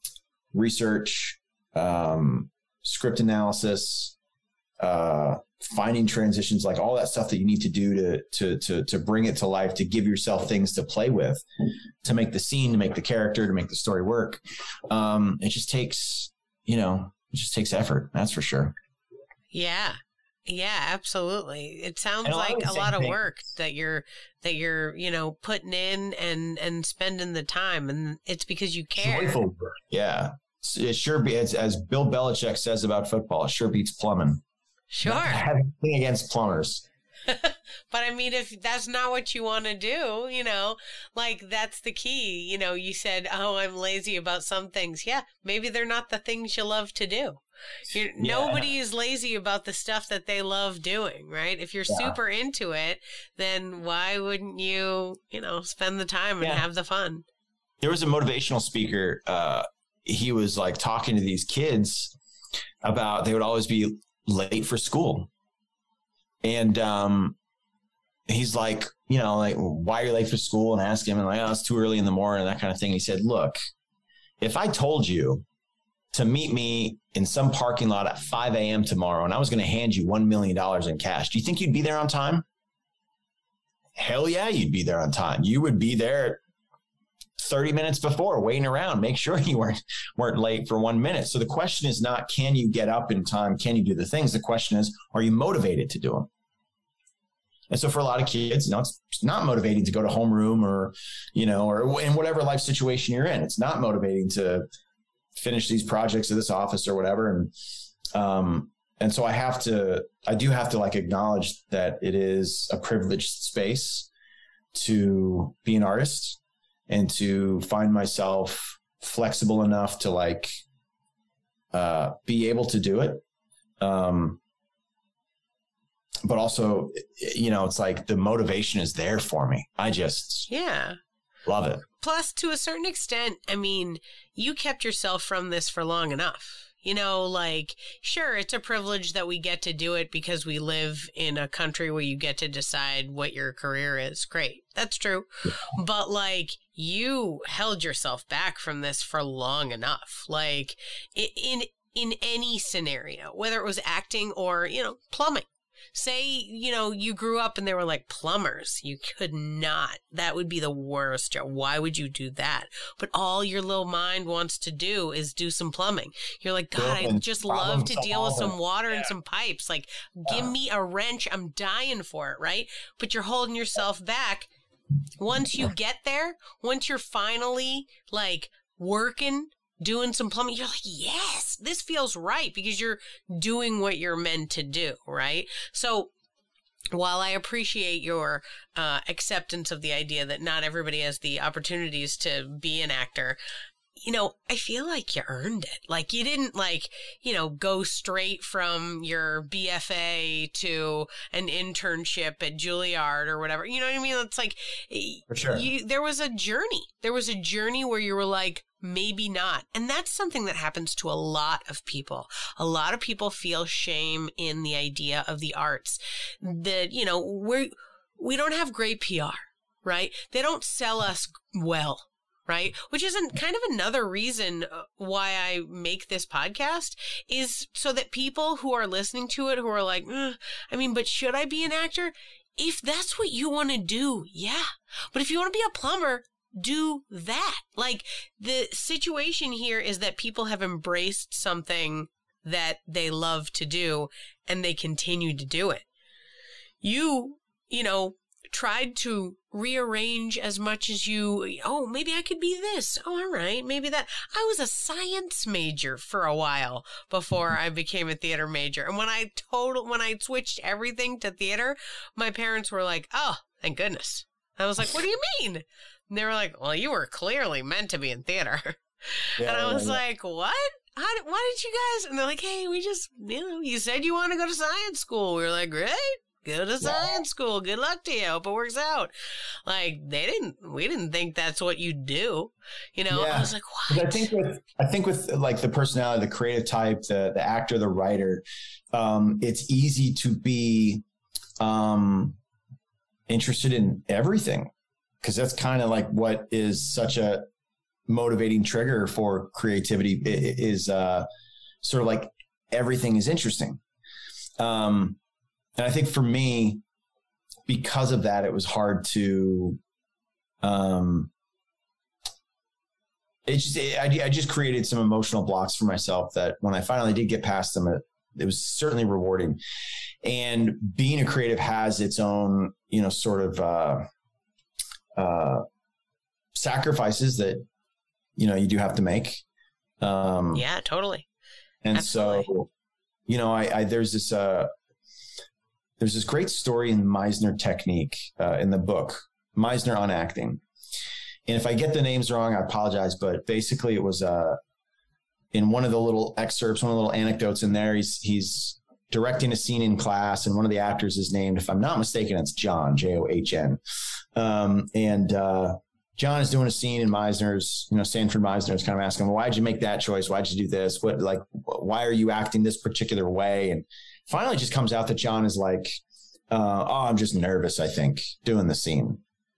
research, um, script analysis, uh, finding transitions, like all that stuff that you need to do to, to, to, to bring it to life, to give yourself things to play with, to make the scene, to make the character, to make the story work. Um, it just takes, you know, it just takes effort. That's for sure. Yeah. Yeah, absolutely. It sounds And a lot like of the a same lot of things. work that you're, that you're, you know, putting in and, and spending the time, and it's because you care. Joyful work. Yeah. It sure be, as, as Bill Belichick says about football, it sure beats plumbing. Sure. Not having anything against plumbers. But I mean, if that's not what you want to do, you know, like that's the key. You know, you said, oh, I'm lazy about some things. Yeah, maybe they're not the things you love to do. You're, Yeah. Nobody is lazy about the stuff that they love doing, right? If you're Yeah. super into it, then why wouldn't you, you know, spend the time and Yeah. have the fun? There was a motivational speaker. Uh, he was like talking to these kids about, they would always be late for school. And, um, he's like, you know, like, why are you late for school? And ask him, and like, oh, it's too early in the morning, and that kind of thing. He said, look, if I told you to meet me in some parking lot at five a.m. tomorrow, and I was going to hand you one million dollars in cash, do you think you'd be there on time? Hell yeah, you'd be there on time. You would be there thirty minutes before, waiting around, make sure you weren't, weren't late for one minute. So the question is not, can you get up in time? Can you do the things? The question is, are you motivated to do them? And so for a lot of kids, you know, it's not motivating to go to homeroom or, you know, or in whatever life situation you're in. It's not motivating to finish these projects at this office or whatever. And, um, and so I have to, I do have to like acknowledge that it is a privileged space to be an artist and to find myself flexible enough to like, uh, be able to do it. Um, but also, you know, it's like the motivation is there for me. I just Yeah. love it. Plus, to a certain extent, I mean, you kept yourself from this for long enough. You know, like, sure, it's a privilege that we get to do it because we live in a country where you get to decide what your career is. Great. That's true. Yeah. But, like, you held yourself back from this for long enough. Like, in in any scenario, whether it was acting or, you know, plumbing. Say, you know, you grew up and they were like plumbers. You could not. That would be the worst job. Why would you do that? But all your little mind wants to do is do some plumbing. You're like, God, I just love to deal with some water and some pipes. Like, give me a wrench. I'm dying for it, right? But you're holding yourself back once you get there, once you're finally like working, doing some plumbing, you're like, yes, this feels right because you're doing what you're meant to do, right? So while I appreciate your uh, acceptance of the idea that not everybody has the opportunities to be an actor, you know, I feel like you earned it. Like you didn't like, you know, go straight from your B F A to an internship at Juilliard or whatever. You know what I mean? It's like, For sure. you, there was a journey. There was a journey where you were like, maybe not. And that's something that happens to a lot of people. A lot of people feel shame in the idea of the arts that, you know, we're, we don't have great P R, right? They don't sell us well. Right? Which isn't kind of another reason why I make this podcast is so that people who are listening to it, who are like, eh, I mean, but should I be an actor? If that's what you want to do, yeah. But if you want to be a plumber, do that. Like the situation here is that people have embraced something that they love to do and they continue to do it. You, you know, tried to rearrange as much as you, oh, maybe I could be this. Oh, all right, maybe that. I was a science major for a while before I became a theater major. And when I total, when I switched everything to theater, my parents were like, oh, thank goodness. I was like, what do you mean? And they were like, well, you were clearly meant to be in theater. Yeah, and I was yeah, yeah. like, what? How did, why did you guys? And they're like, hey, we just, you know, you said you want to go to science school. We were like, great. Go to science school. Good luck to you. Hope it works out. Like they didn't, we didn't think that's what you do. You know, yeah. I was like, what? I think with, I think with like the personality, the creative type, the, the actor, the writer, um, it's easy to be, um, interested in everything. Cause that's kind of like what is such a motivating trigger for creativity is, uh, sort of like everything is interesting. Um, And I think for me, because of that, it was hard to, um, it just, it, I, I just created some emotional blocks for myself that when I finally did get past them, it, it was certainly rewarding. And being a creative has its own, you know, sort of, uh, uh, sacrifices that, you know, you do have to make. Um, yeah, totally. And Absolutely. so, you know, I, I there's this, uh, There's this great story in Meisner Technique uh, in the book, Meisner on Acting. And if I get the names wrong, I apologize. But basically it was uh, in one of the little excerpts, one of the little anecdotes in there, he's, he's directing a scene in class. And one of the actors is named, if I'm not mistaken, it's John, J O H N. Um, and uh, John is doing a scene in Meisner's, you know, Sanford Meisner is kind of asking him, why'd you make that choice? Why'd you do this? What, like, why are you acting this particular way? And finally, it just comes out that John is like, uh, oh, I'm just nervous, I think, doing the scene.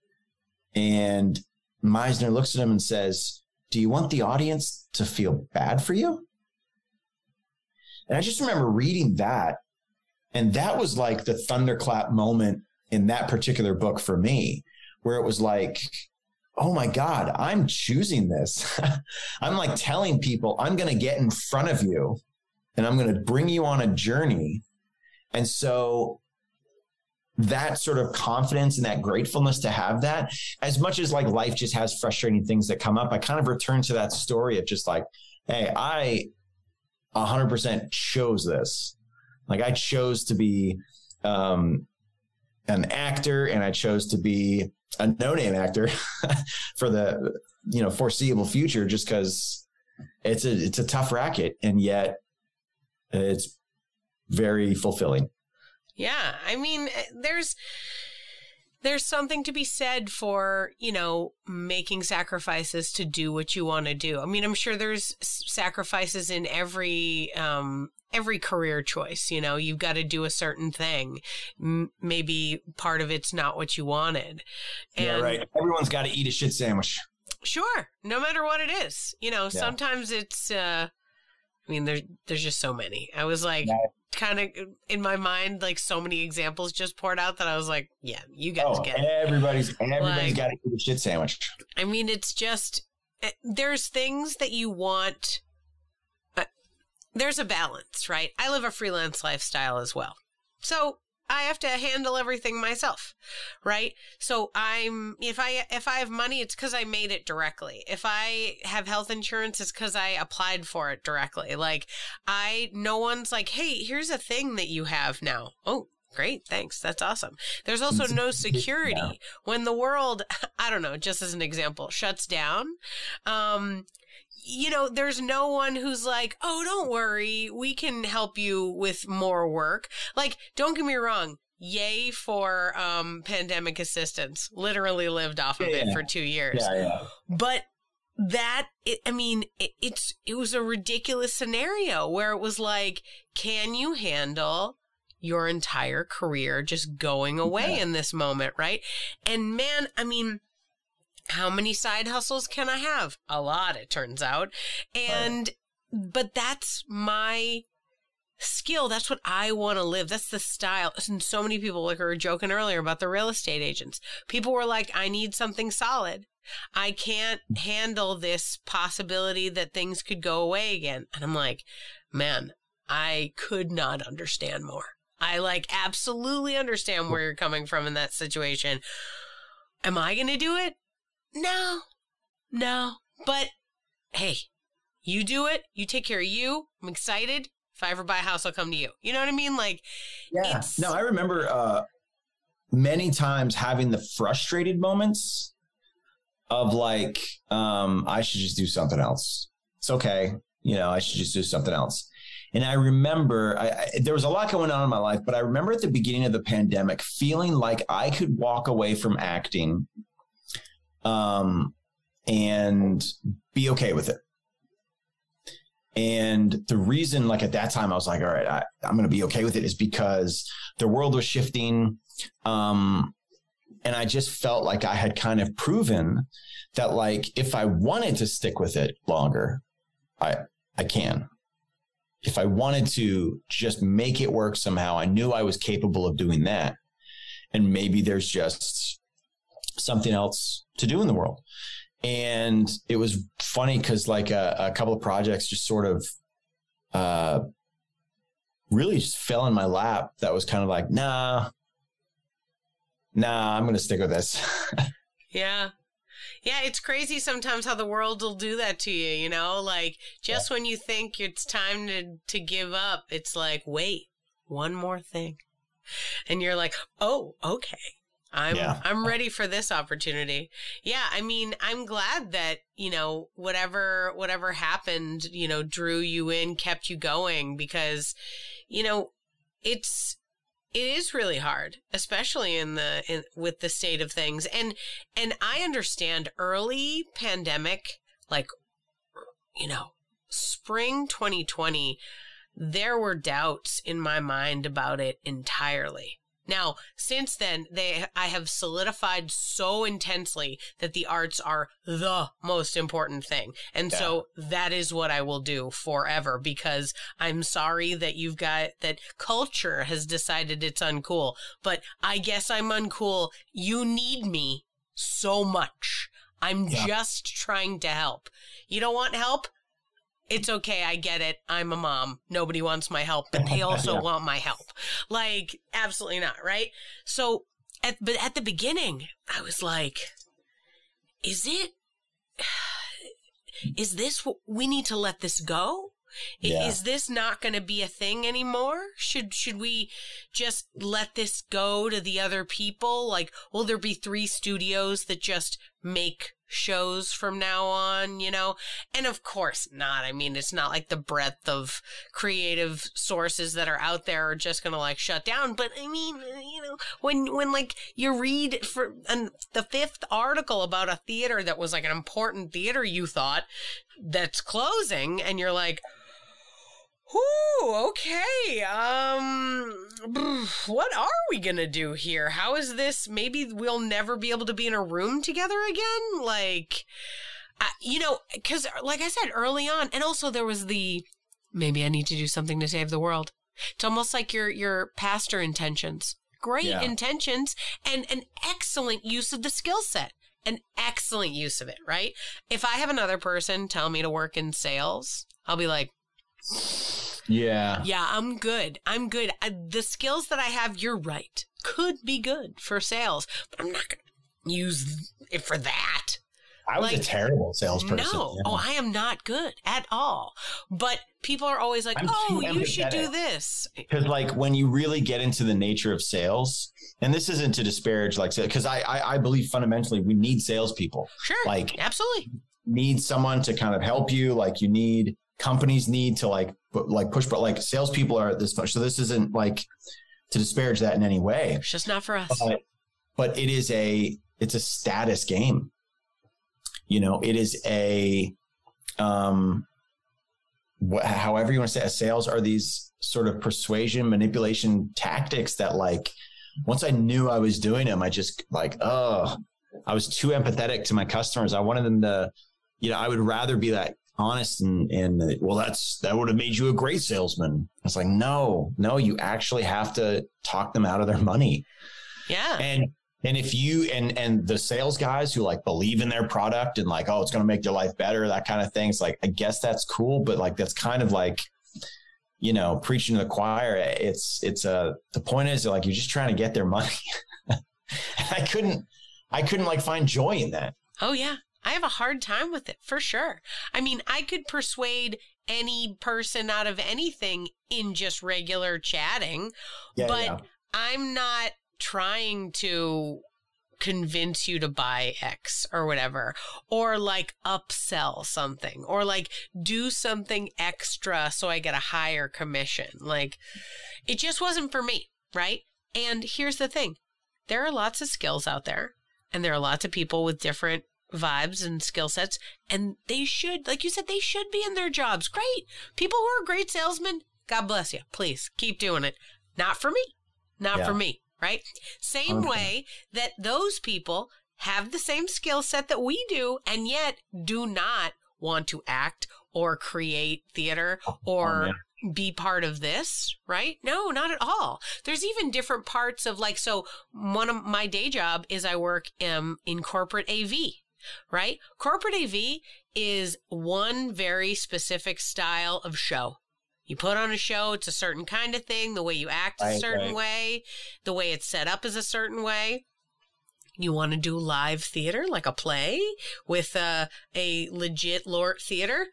And Meisner looks at him and says, do you want the audience to feel bad for you? And I just remember reading that. And that was like the thunderclap moment in that particular book for me, where it was like, oh my God, I'm choosing this. I'm like telling people I'm going to get in front of you and I'm going to bring you on a journey. And so that sort of confidence and that gratefulness to have that, as much as like life just has frustrating things that come up, I kind of return to that story of just like, hey, I one hundred percent chose this. Like I chose to be um, an actor and I chose to be a no-name actor for the, you know, foreseeable future, just because it's a, it's a tough racket and yet it's very fulfilling. Yeah. I mean, there's, there's something to be said for, you know, making sacrifices to do what you want to do. I mean, I'm sure there's sacrifices in every, um, every career choice. You know, you've got to do a certain thing. M- maybe part of it's not what you wanted. And yeah, right. Everyone's got to eat a shit sandwich. Sure. No matter what it is, you know, yeah. Sometimes it's, uh, I mean, there's, there's just so many. I was like, yeah. kind of in my mind, like so many examples just poured out that I was like, yeah, you guys oh, get it. Everybody's, everybody's like, got to eat a shit sandwich. I mean, it's just, there's things that you want. Uh, there's a balance, right? I live a freelance lifestyle as well. So I have to handle everything myself, right? So I'm, if I, if I have money, it's because I made it directly. If I have health insurance, it's because I applied for it directly. Like I, no one's like, hey, here's a thing that you have now. Oh, great. Thanks. That's awesome. There's also no security yeah. when the world, I don't know, just as an example, shuts down. Um, you know, there's no one who's like, oh, don't worry, we can help you with more work. Like, don't get me wrong. Yay for um, pandemic assistance. Literally lived off of yeah, it for two years. Yeah, yeah. But that, it, I mean, it, it's it was a ridiculous scenario where it was like, can you handle your entire career just going away yeah. in this moment, right? And man, I mean, how many side hustles can I have? A lot, it turns out. And, right. but that's my skill. That's what I want to live. That's the style. And so many people, like we were joking earlier about the real estate agents. People were like, I need something solid. I can't handle this possibility that things could go away again. And I'm like, man, I could not understand more. I like absolutely understand where you're coming from in that situation. Am I going to do it? No, no, but hey, you do it. You take care of you. I'm excited. If I ever buy a house, I'll come to you. You know what I mean? Like, yeah, it's... no, I remember uh, many times having the frustrated moments of like, um, I should just do something else. It's okay. You know, I should just do something else. And I remember I, I, there was a lot going on in my life, but I remember at the beginning of the pandemic feeling like I could walk away from acting um, and be okay with it. And the reason, like at that time, I was like, all right, I, I'm going to be okay with it is because the world was shifting. Um, and I just felt like I had kind of proven that like, if I wanted to stick with it longer, I, I can. If I wanted to just make it work somehow, I knew I was capable of doing that. And maybe there's just something else to do in the world. And it was funny because like a, a couple of projects just sort of uh, really just fell in my lap. That was kind of like, nah, nah, I'm going to stick with this. Yeah. Yeah, it's crazy sometimes how the world will do that to you, you know? Like, just yeah. when you think it's time to, to give up, it's like, wait, one more thing. And you're like, oh, okay. I'm yeah. I'm ready for this opportunity. Yeah, I mean, I'm glad that, you know, whatever whatever happened, you know, drew you in, kept you going, because, you know, it's it is really hard, especially in the in, with the state of things. And and I understand early pandemic, like, you know, spring twenty twenty, there were doubts in my mind about it entirely. Now, since then, they I have solidified so intensely that the arts are the most important thing. And yeah. so that is what I will do forever, because I'm sorry that you've got that culture has decided it's uncool. But I guess I'm uncool. You need me so much. I'm yeah. just trying to help. You don't want help? It's okay. I get it. I'm a mom. Nobody wants my help, but they also yeah. want my help. Like, absolutely not. Right. So at, but at the beginning, I was like, is it, is this, we need to let this go? Yeah. Is this not going to be a thing anymore? Should, should we just let this go to the other people? Like, will there be three studios that just make shows from now on, you know? And of course not. I mean, it's not like the breadth of creative sources that are out there are just going to like shut down. But I mean, you know, when, when like you read for an, the fifth article about a theater that was like an important theater you thought that's closing, and you're like, ooh, okay. Um, what are we gonna do here? How is this? Maybe we'll never be able to be in a room together again. Like, I, you know, because like I said early on, and also there was the maybe I need to do something to save the world. It's almost like your your pastor intentions, great yeah. intentions, and an excellent use of the skill set, an excellent use of it. Right? If I have another person tell me to work in sales, I'll be like, Yeah. Yeah, I'm good. I'm good. I, the skills that I have, you're right, could be good for sales, but I'm not going to use it for that. I was like, a terrible salesperson. No. You know? Oh, I am not good at all. But people are always like, I'm oh, too you should do empathetic. this. Because like when you really get into the nature of sales, and this isn't to disparage like, because I, I I believe fundamentally we need salespeople. Sure. Like absolutely. Need someone to kind of help you. Like you need companies need to like put, like push, but like salespeople are this much. So this isn't like to disparage that in any way. It's just not for us. But, but it is a it's a status game. You know, it is a, um, wh- however you want to say it, sales are these sort of persuasion, manipulation tactics that like, once I knew I was doing them, I just like, oh, I was too empathetic to my customers. I wanted them to, you know, I would rather be like honest and, and well, that's, that would have made you a great salesman. I was like, no, no, you actually have to talk them out of their money. Yeah. And, And if you and and the sales guys who like believe in their product and like, oh, it's going to make their life better, that kind of thing. It's like, I guess that's cool, but like that's kind of like, you know, preaching to the choir. It's it's a uh, the point is like you're just trying to get their money. I couldn't I couldn't like find joy in that. Oh yeah, I have a hard time with it for sure. I mean, I could persuade any person out of anything in just regular chatting, Yeah, but yeah. I'm not trying to convince you to buy X or whatever, or like upsell something, or like do something extra so I get a higher commission. Like it just wasn't for me, right? And here's the thing. There are lots of skills out there, and there are lots of people with different vibes and skill sets, and they should, like you said, they should be in their jobs. Great. People who are great salesmen, God bless you. Please keep doing it. Not for me. Not Yeah. for me. Right? Same Okay. way that those people have the same skill set that we do, and yet do not want to act or create theater or Oh, be part of this, right? No, not at all. There's even different parts of like, so one of my day job is I work um, in corporate A V, right? Corporate A V is one very specific style of show. You put on a show, it's a certain kind of thing. The way you act is a Right, certain right. way. The way it's set up is a certain way. You want to do live theater, like a play with a, a legit Lort theater.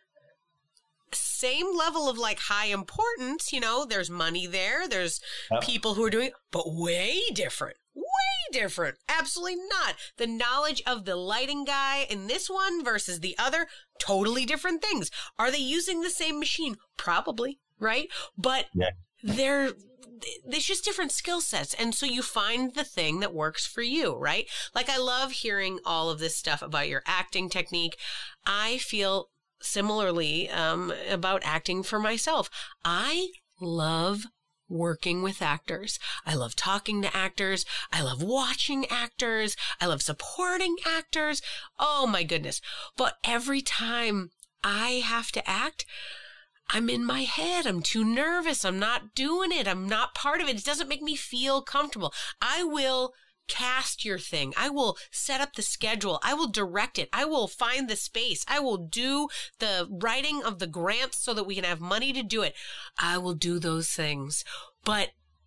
Same level of like high importance, you know, there's money there. There's Yep. people who are doing, but way different. Way different. Absolutely not. The knowledge of the lighting guy in this one versus the other, totally different things. Are they using the same machine? Probably, right? But Yeah. they're, there's just different skill sets. And so you find the thing that works for you, right? Like I love hearing all of this stuff about your acting technique. I feel similarly um, about acting for myself. I love working with actors. I love talking to actors. I love watching actors. I love supporting actors. Oh my goodness. But every time I have to act, I'm in my head. I'm too nervous. I'm not doing it. I'm not part of it. It doesn't make me feel comfortable. I will cast your thing. I will set up the schedule. I will direct it. I will find the space. I will do the writing of the grants so that we can have money to do it. I will do those things. But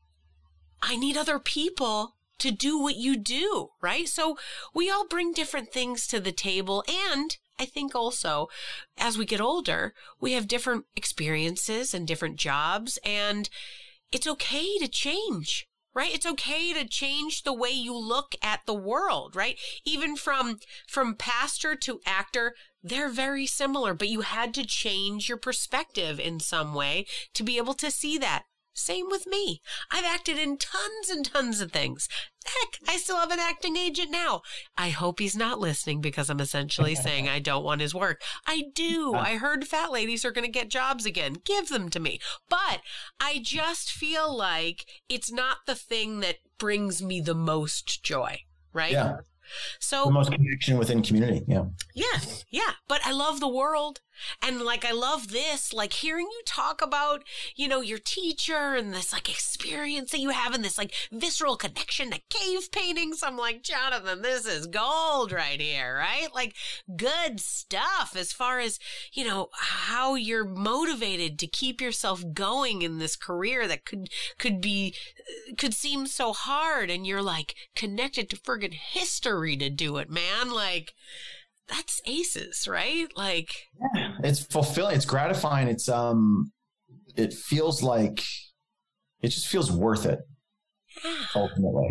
I need other people to do what you do, right? So we all bring different things to the table. And I think also as we get older, we have different experiences and different jobs, and it's okay to change. Right? It's okay to change the way you look at the world, right? Even from, from pastor to actor, they're very similar, but you had to change your perspective in some way to be able to see that. Same with me. I've acted in tons and tons of things. Heck, I still have an acting agent now. I hope he's not listening because I'm essentially saying I don't want his work. I do. I heard fat ladies are going to get jobs again. Give them to me. But I just feel like it's not the thing that brings me the most joy, right? Yeah. So The most connection within community. Yeah. yeah, yeah. But I love the world. And like, I love this, like hearing you talk about, you know, your teacher and this like experience that you have and this like visceral connection to cave paintings. I'm like, Jonathan, this is gold right here, right? Like good stuff as far as, you know, how you're motivated to keep yourself going in this career that could, could be, could seem so hard. And you're like connected to friggin' history to do it, man. Like, that's aces, right? Like, yeah, it's fulfilling. It's gratifying. It's, um, it feels like it just feels worth it. Yeah. Ultimately.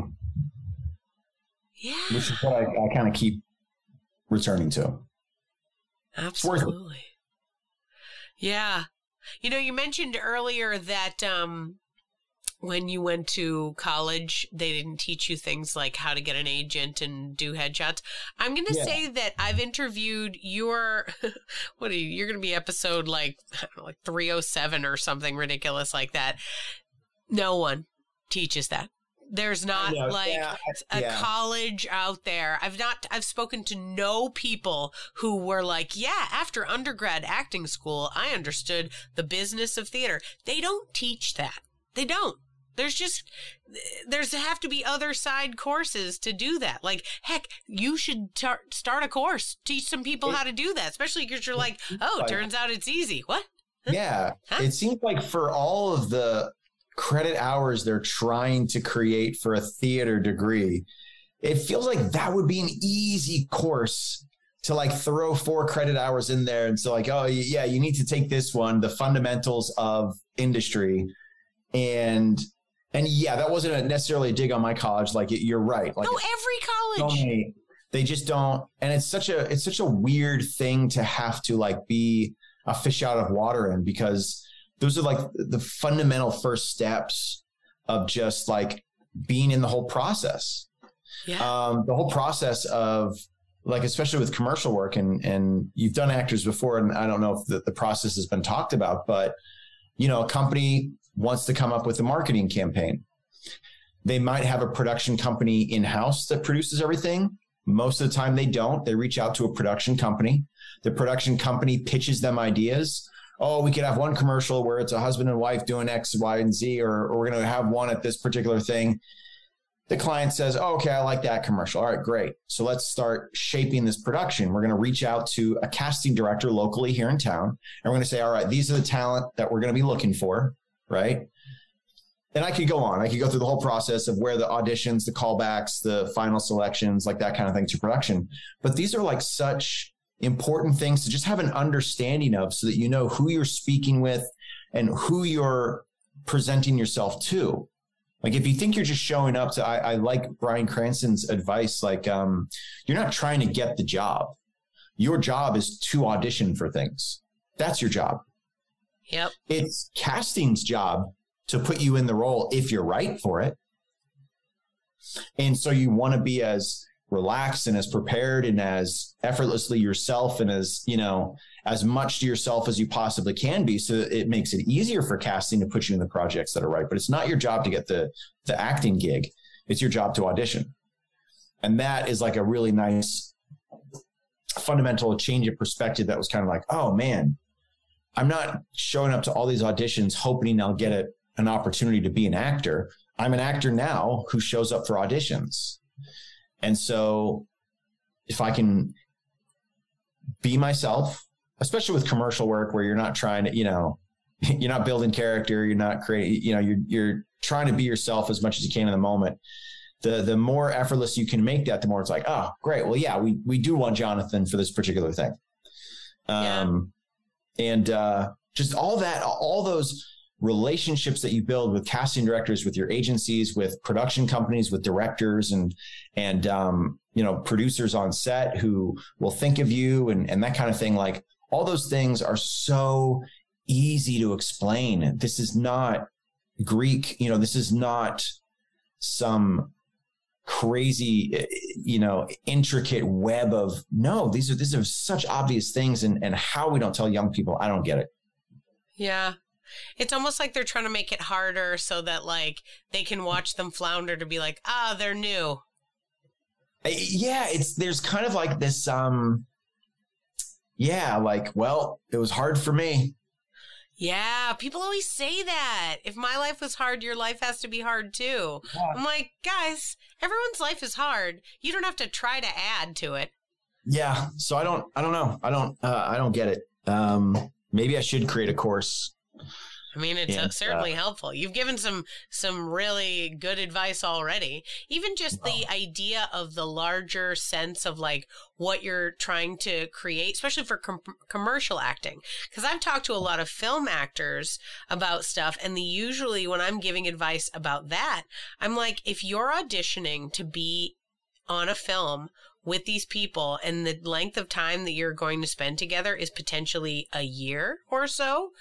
Yeah. Which is what I, I kind of keep returning to. Absolutely. Yeah. You know, you mentioned earlier that, um, when you went to college, they didn't teach you things like how to get an agent and do headshots. I'm going to yeah. say that I've interviewed your, what are you, you're going to be episode like, I don't know, like three oh seven or something ridiculous like that. No one teaches that. There's not like yeah. a yeah. college out there. I've not, I've spoken to no people who were like, yeah, after undergrad acting school, I understood the business of theater. They don't teach that. They don't. There's just, there's have to be other side courses to do that. Like, heck, you should tar- start a course, teach some people it, how to do that, especially because you're like, oh, it turns out it's easy. What? Yeah. Huh? It seems like for all of the credit hours they're trying to create for a theater degree, it feels like that would be an easy course to like throw four credit hours in there. And so like, oh yeah, you need to take this one, the fundamentals of industry. And And yeah, that wasn't a necessarily a dig on my college. Like you're right. Like no, every college. So many, they just don't. And it's such a, it's such a weird thing to have to like be a fish out of water in, because those are like the fundamental first steps of just like being in the whole process. Yeah. Um, the whole process of like, especially with commercial work, and, and you've done actors before, and I don't know if the, the process has been talked about, but you know, a company wants to come up with a marketing campaign. They might have a production company in-house that produces everything. Most of the time they don't. They reach out to a production company. The production company pitches them ideas. Oh, we could have one commercial where it's a husband and wife doing X, Y, and Z, or, or we're going to have one at this particular thing. The client says, oh, okay, I like that commercial. All right, great. So let's start shaping this production. We're going to reach out to a casting director locally here in town. And we're going to say, all right, these are the talent that we're going to be looking for. Right. And I could go on. I could go through the whole process of where the auditions, the callbacks, the final selections, like that kind of thing to production. But these are like such important things to just have an understanding of, so that you know who you're speaking with and who you're presenting yourself to. Like if you think you're just showing up to, I, I like Bryan Cranston's advice. Like um, you're not trying to get the job. Your job is to audition for things. That's your job. Yep. It's casting's job to put you in the role if you're right for it. And so you want to be as relaxed and as prepared and as effortlessly yourself and as, you know, as much to yourself as you possibly can be, so that it makes it easier for casting to put you in the projects that are right. But it's not your job to get the, the acting gig. It's your job to audition. And that is like a really nice fundamental change of perspective that was kind of like, oh man, I'm not showing up to all these auditions hoping I'll get a, an opportunity to be an actor. I'm an actor now who shows up for auditions. And so if I can be myself, especially with commercial work where you're not trying to, you know, you're not building character, you're not creating, you know, you're, you're trying to be yourself as much as you can in the moment. The, the more effortless you can make that, the more it's like, oh, great. Well, yeah, we, we do want Jonathan for this particular thing. Um, yeah. And uh, just all that, all those relationships that you build with casting directors, with your agencies, with production companies, with directors and, and, um, you know, producers on set who will think of you and, and that kind of thing. Like all those things are so easy to explain. This is not Greek, you know, this is not some crazy, you know, intricate web of, no, these are, these are such obvious things. And, and how we don't tell young people, I don't get it. Yeah. It's almost like they're trying to make it harder so that like they can watch them flounder to be like, ah, they're new. Yeah. It's, there's kind of like this, um, yeah, like, well, it was hard for me. Yeah, people always say that. If my life was hard, your life has to be hard too. Yeah. I'm like, guys, everyone's life is hard. You don't have to try to add to it. Yeah. So I don't, I don't know. I don't, uh, I don't get it. Um, maybe I should create a course. I mean, it's and, certainly uh, helpful. You've given some some really good advice already. Even just the idea of the larger sense of like what you're trying to create, especially for com- commercial acting. Because I've talked to a lot of film actors about stuff, and the, usually when I'm giving advice about that, I'm like, if you're auditioning to be on a film with these people and the length of time that you're going to spend together is potentially a year or so,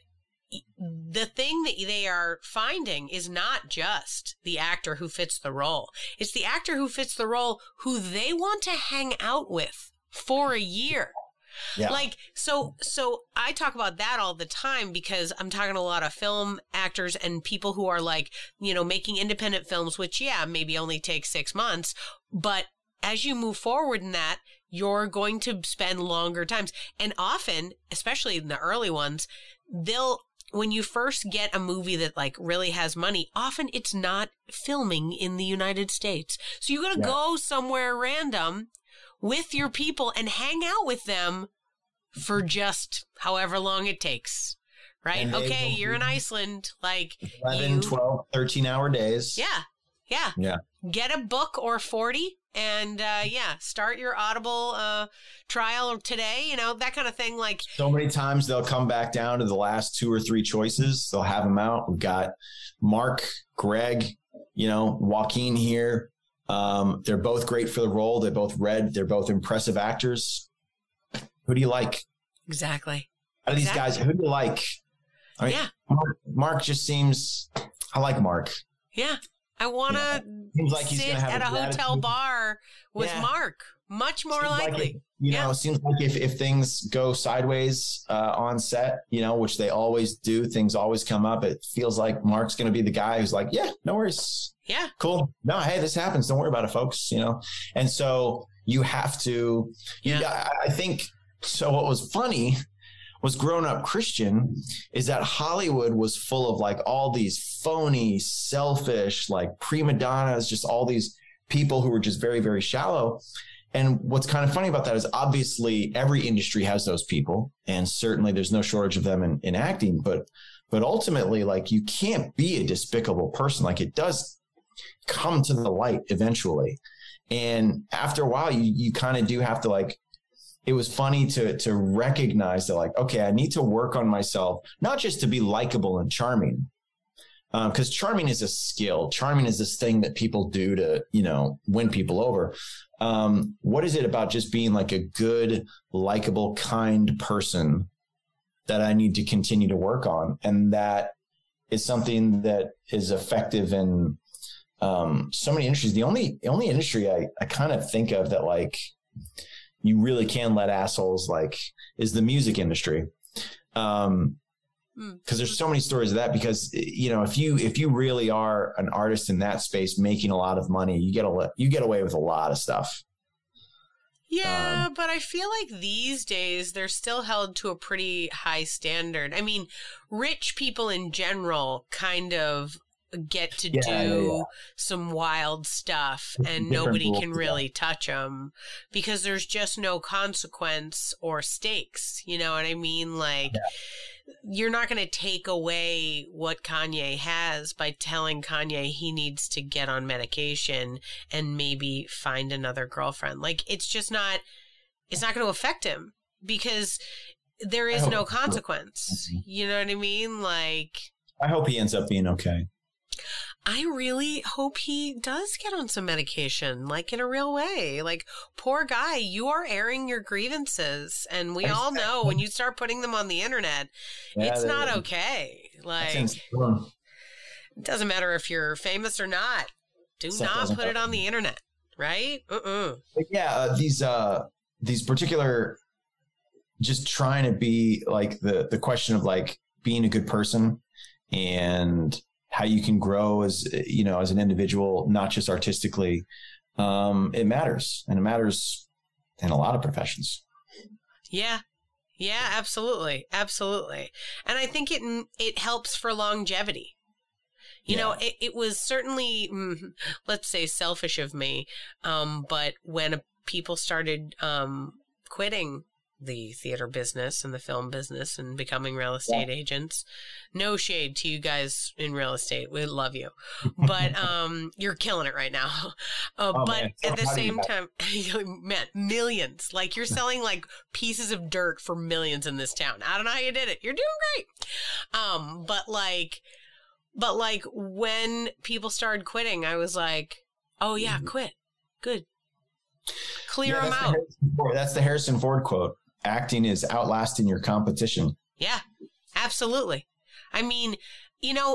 the thing that they are finding is not just the actor who fits the role. It's the actor who fits the role who they want to hang out with for a year. Yeah. Like, so, so I talk about that all the time because I'm talking to a lot of film actors and people who are like, you know, making independent films, which, yeah, maybe only take six months. But as you move forward in that, you're going to spend longer times. And often, especially in the early ones, they'll, when you first get a movie that like really has money, often it's not filming in the United States. So you got to yeah. go somewhere random with your people and hang out with them for just however long it takes. Right? Okay, you're in Iceland. Like eleven, you, twelve, thirteen hour days. Yeah. Yeah. Yeah. Get a book or forty. And, uh, yeah, start your Audible uh, trial today, you know, that kind of thing. Like so many times they'll come back down to the last two or three choices. They'll have them out. We've got Mark, Greg, you know, Joaquin here. Um, they're both great for the role. They both read. They're both impressive actors. Who do you like? Exactly. Out of these exactly. guys, who do you like? I mean, yeah. Mark, Mark just seems, I like Mark. Yeah. I want to yeah. like sit at a, a hotel bar with yeah. Mark. Much more seems likely. Like if, you yeah. know, it seems like if, if things go sideways uh, on set, you know, which they always do, things always come up. It feels like Mark's going to be the guy who's like, yeah, no worries. Yeah. Cool. No, hey, this happens. Don't worry about it, folks. You know, and so you have to, yeah. you, I, I think, so what was funny was Grown Up Christian is that Hollywood was full of like all these phony, selfish, like prima donnas, just all these people who were just very, very shallow. And what's kind of funny about that is obviously every industry has those people. And certainly there's no shortage of them in, in acting, but, but ultimately like you can't be a despicable person. Like it does come to the light eventually. And after a while, you, you kind of do have to like, it was funny to to recognize that like, okay, I need to work on myself, not just to be likable and charming, because um, charming is a skill. Charming is this thing that people do to, you know, win people over. Um, what is it about just being like a good, likable, kind person that I need to continue to work on? And that is something that is effective in um, so many industries. The only, the only industry I, I kind of think of that like, you really can let assholes like is the music industry. Um, cause there's so many stories of that because, you know, if you, if you really are an artist in that space, making a lot of money, you get a, you get away with a lot of stuff. Yeah. Um, but I feel like these days they're still held to a pretty high standard. I mean, rich people in general kind of get to yeah, do yeah, yeah. some wild stuff and nobody can really touch them because there's just no consequence or stakes. You know what I mean? Like yeah. you're not going to take away what Kanye has by telling Kanye he needs to get on medication and maybe find another girlfriend. Like it's just not, it's not going to affect him because there is no consequence. You know what I mean? Like, I hope he ends up being okay. I really hope he does get on some medication, like in a real way. Like, poor guy, you are airing your grievances. And we all know when you start putting them on the internet, yeah, it's not okay. Like, it doesn't matter if you're famous or not. Do not put it on the internet, right? Uh-uh. But yeah, uh, these uh, these particular, just trying to be like the the question of like being a good person and how you can grow as, you know, as an individual, not just artistically. Um, it matters, and it matters in a lot of professions. Yeah. Yeah, absolutely. Absolutely. And I think it it helps for longevity. You yeah. know, it, it was certainly, mm, let's say, selfish of me. Um, but when people started um, quitting the theater business and the film business and becoming real estate yeah. agents, no shade to you guys in real estate. We love you. But um, you're killing it right now. Uh, oh, but so at the same time, man, millions. Like you're selling like pieces of dirt for millions in this town. I don't know how you did it. You're doing great. Um, but like, But, like, when people started quitting, I was like, oh, yeah, quit. Good. Clear yeah, them out. The that's the Harrison Ford quote. Acting is outlasting your competition. Yeah, absolutely. I mean, you know,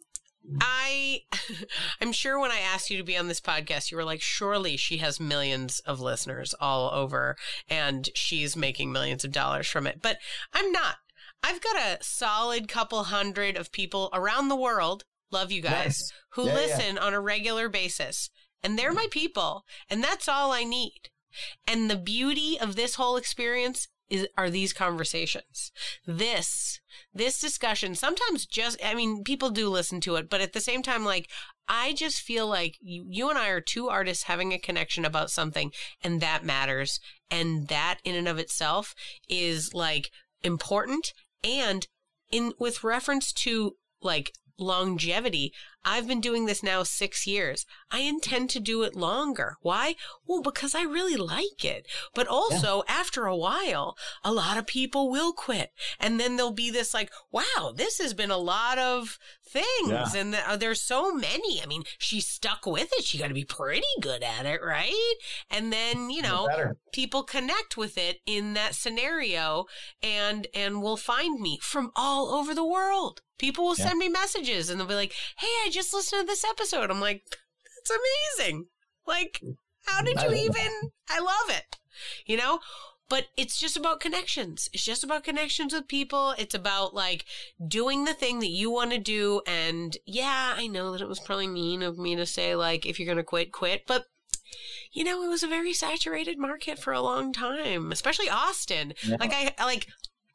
I, I'm sure when I asked you to be on this podcast, you were like, surely she has millions of listeners all over, and she's making millions of dollars from it. But I'm not. I've got a solid couple hundred of people around the world, love you guys, nice. who yeah, listen yeah. on a regular basis. And they're my people. And that's all I need. And the beauty of this whole experience is are these conversations. This, this discussion, sometimes just, I mean, people do listen to it, but at the same time, like, I just feel like you, you and I are two artists having a connection about something, and that matters. And that in and of itself is like important. And in with reference to like longevity, I've been doing this now six years. I intend to do it longer. Why? Well, because I really like it. But also, yeah. after a while, a lot of people will quit. And then there'll be this like, wow, this has been a lot of things. Yeah. And th- there's so many. I mean, she stuck with it. She got to be pretty good at it, right? And then, you know, people connect with it in that scenario and, and will find me from all over the world. People will yeah. send me messages and they'll be like, hey, I just listened to this episode. I'm like, that's amazing. Like, how did you even, I love it, you know? But it's just about connections. It's just about connections with people. It's about like doing the thing that you want to do. And yeah, I know that it was probably mean of me to say like, if you're going to quit, quit. But you know, it was a very saturated market for a long time, especially Austin. Yeah. Like I, like,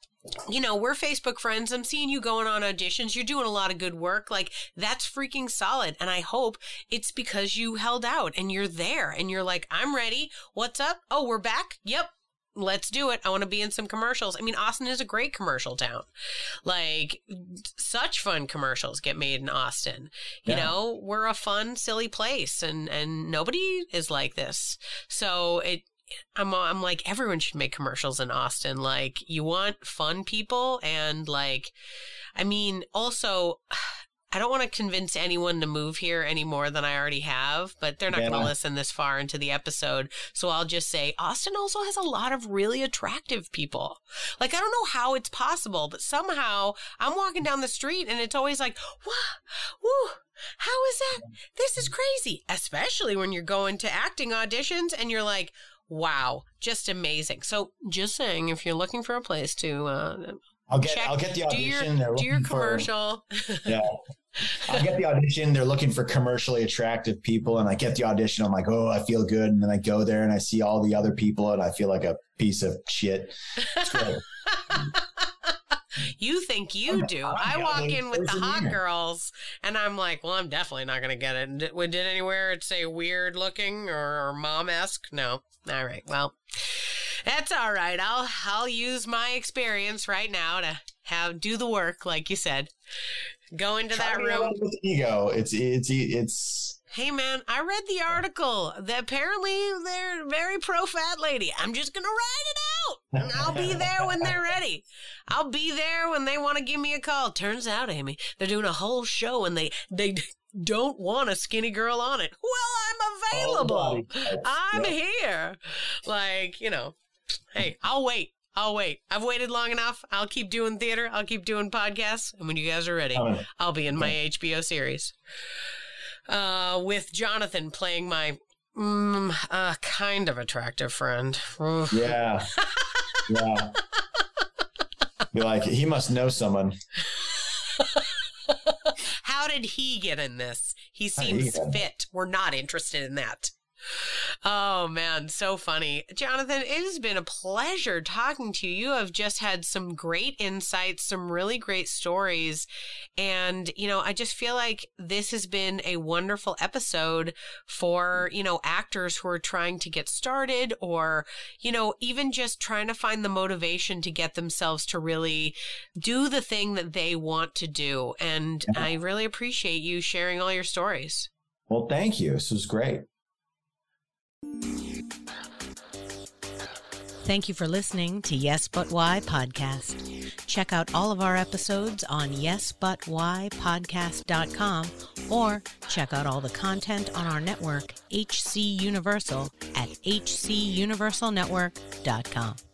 you know, we're Facebook friends. I'm seeing you going on auditions. You're doing a lot of good work. Like, that's freaking solid. And I hope it's because you held out and you're there and you're like, I'm ready. What's up? Oh, we're back. Yep. Let's do it. I want to be in some commercials. I mean, Austin is a great commercial town. Like, such fun commercials get made in Austin. You yeah. know, we're a fun, silly place and, and nobody is like this. So it, I'm I'm like, everyone should make commercials in Austin. Like, you want fun people and like, I mean, also, I don't want to convince anyone to move here any more than I already have, but they're not yeah. going to listen this far into the episode. So I'll just say Austin also has a lot of really attractive people. Like, I don't know how it's possible, but somehow I'm walking down the street and it's always like, wow, woo. How is that? This is crazy. Especially when you're going to acting auditions and you're like, wow, just amazing. So just saying, if you're looking for a place to uh, I'll get check, I'll get the audition. Do your, do your commercial. For, yeah. I'll get the audition. They're looking for commercially attractive people. And I get the audition. I'm like, oh, I feel good. And then I go there and I see all the other people and I feel like a piece of shit. It's great. You think you do. I walk in with the hot girls and I'm like, well, I'm definitely not going to get it. Did, did anywhere it say weird looking or, or mom-esque? No. All right. Well, that's all right. I'll, I'll use my experience right now to have, do the work. Like you said, go into Try that room. With ego. It's, it's, it's, Hey, man, I read the article that apparently they're very pro-fat lady. I'm just going to write it out, and I'll be there when they're ready. I'll be there when they want to give me a call. Turns out, Amy, they're doing a whole show, and they, they don't want a skinny girl on it. Well, I'm available. I'm yeah. here. Like, you know, hey, I'll wait. I'll wait. I've waited long enough. I'll keep doing theater. I'll keep doing podcasts. And when you guys are ready, oh, I'll be in my H B O series. Uh, with Jonathan playing my mm, uh, kind of attractive friend. Oof. Yeah. Yeah. Be like, he must know someone. How did he get in this? He seems fit. We're not interested in that. Oh, man, so funny. Jonathan, it has been a pleasure talking to you. You have just had some great insights, some really great stories. And, you know, I just feel like this has been a wonderful episode for, you know, actors who are trying to get started or, you know, even just trying to find the motivation to get themselves to really do the thing that they want to do. And yeah. I really appreciate you sharing all your stories. Well, thank you. This was great. Thank you for listening to Yes But Why podcast. Check out all of our episodes on yes but why podcast dot com or check out all the content on our network, H C Universal, at h c universal network dot com.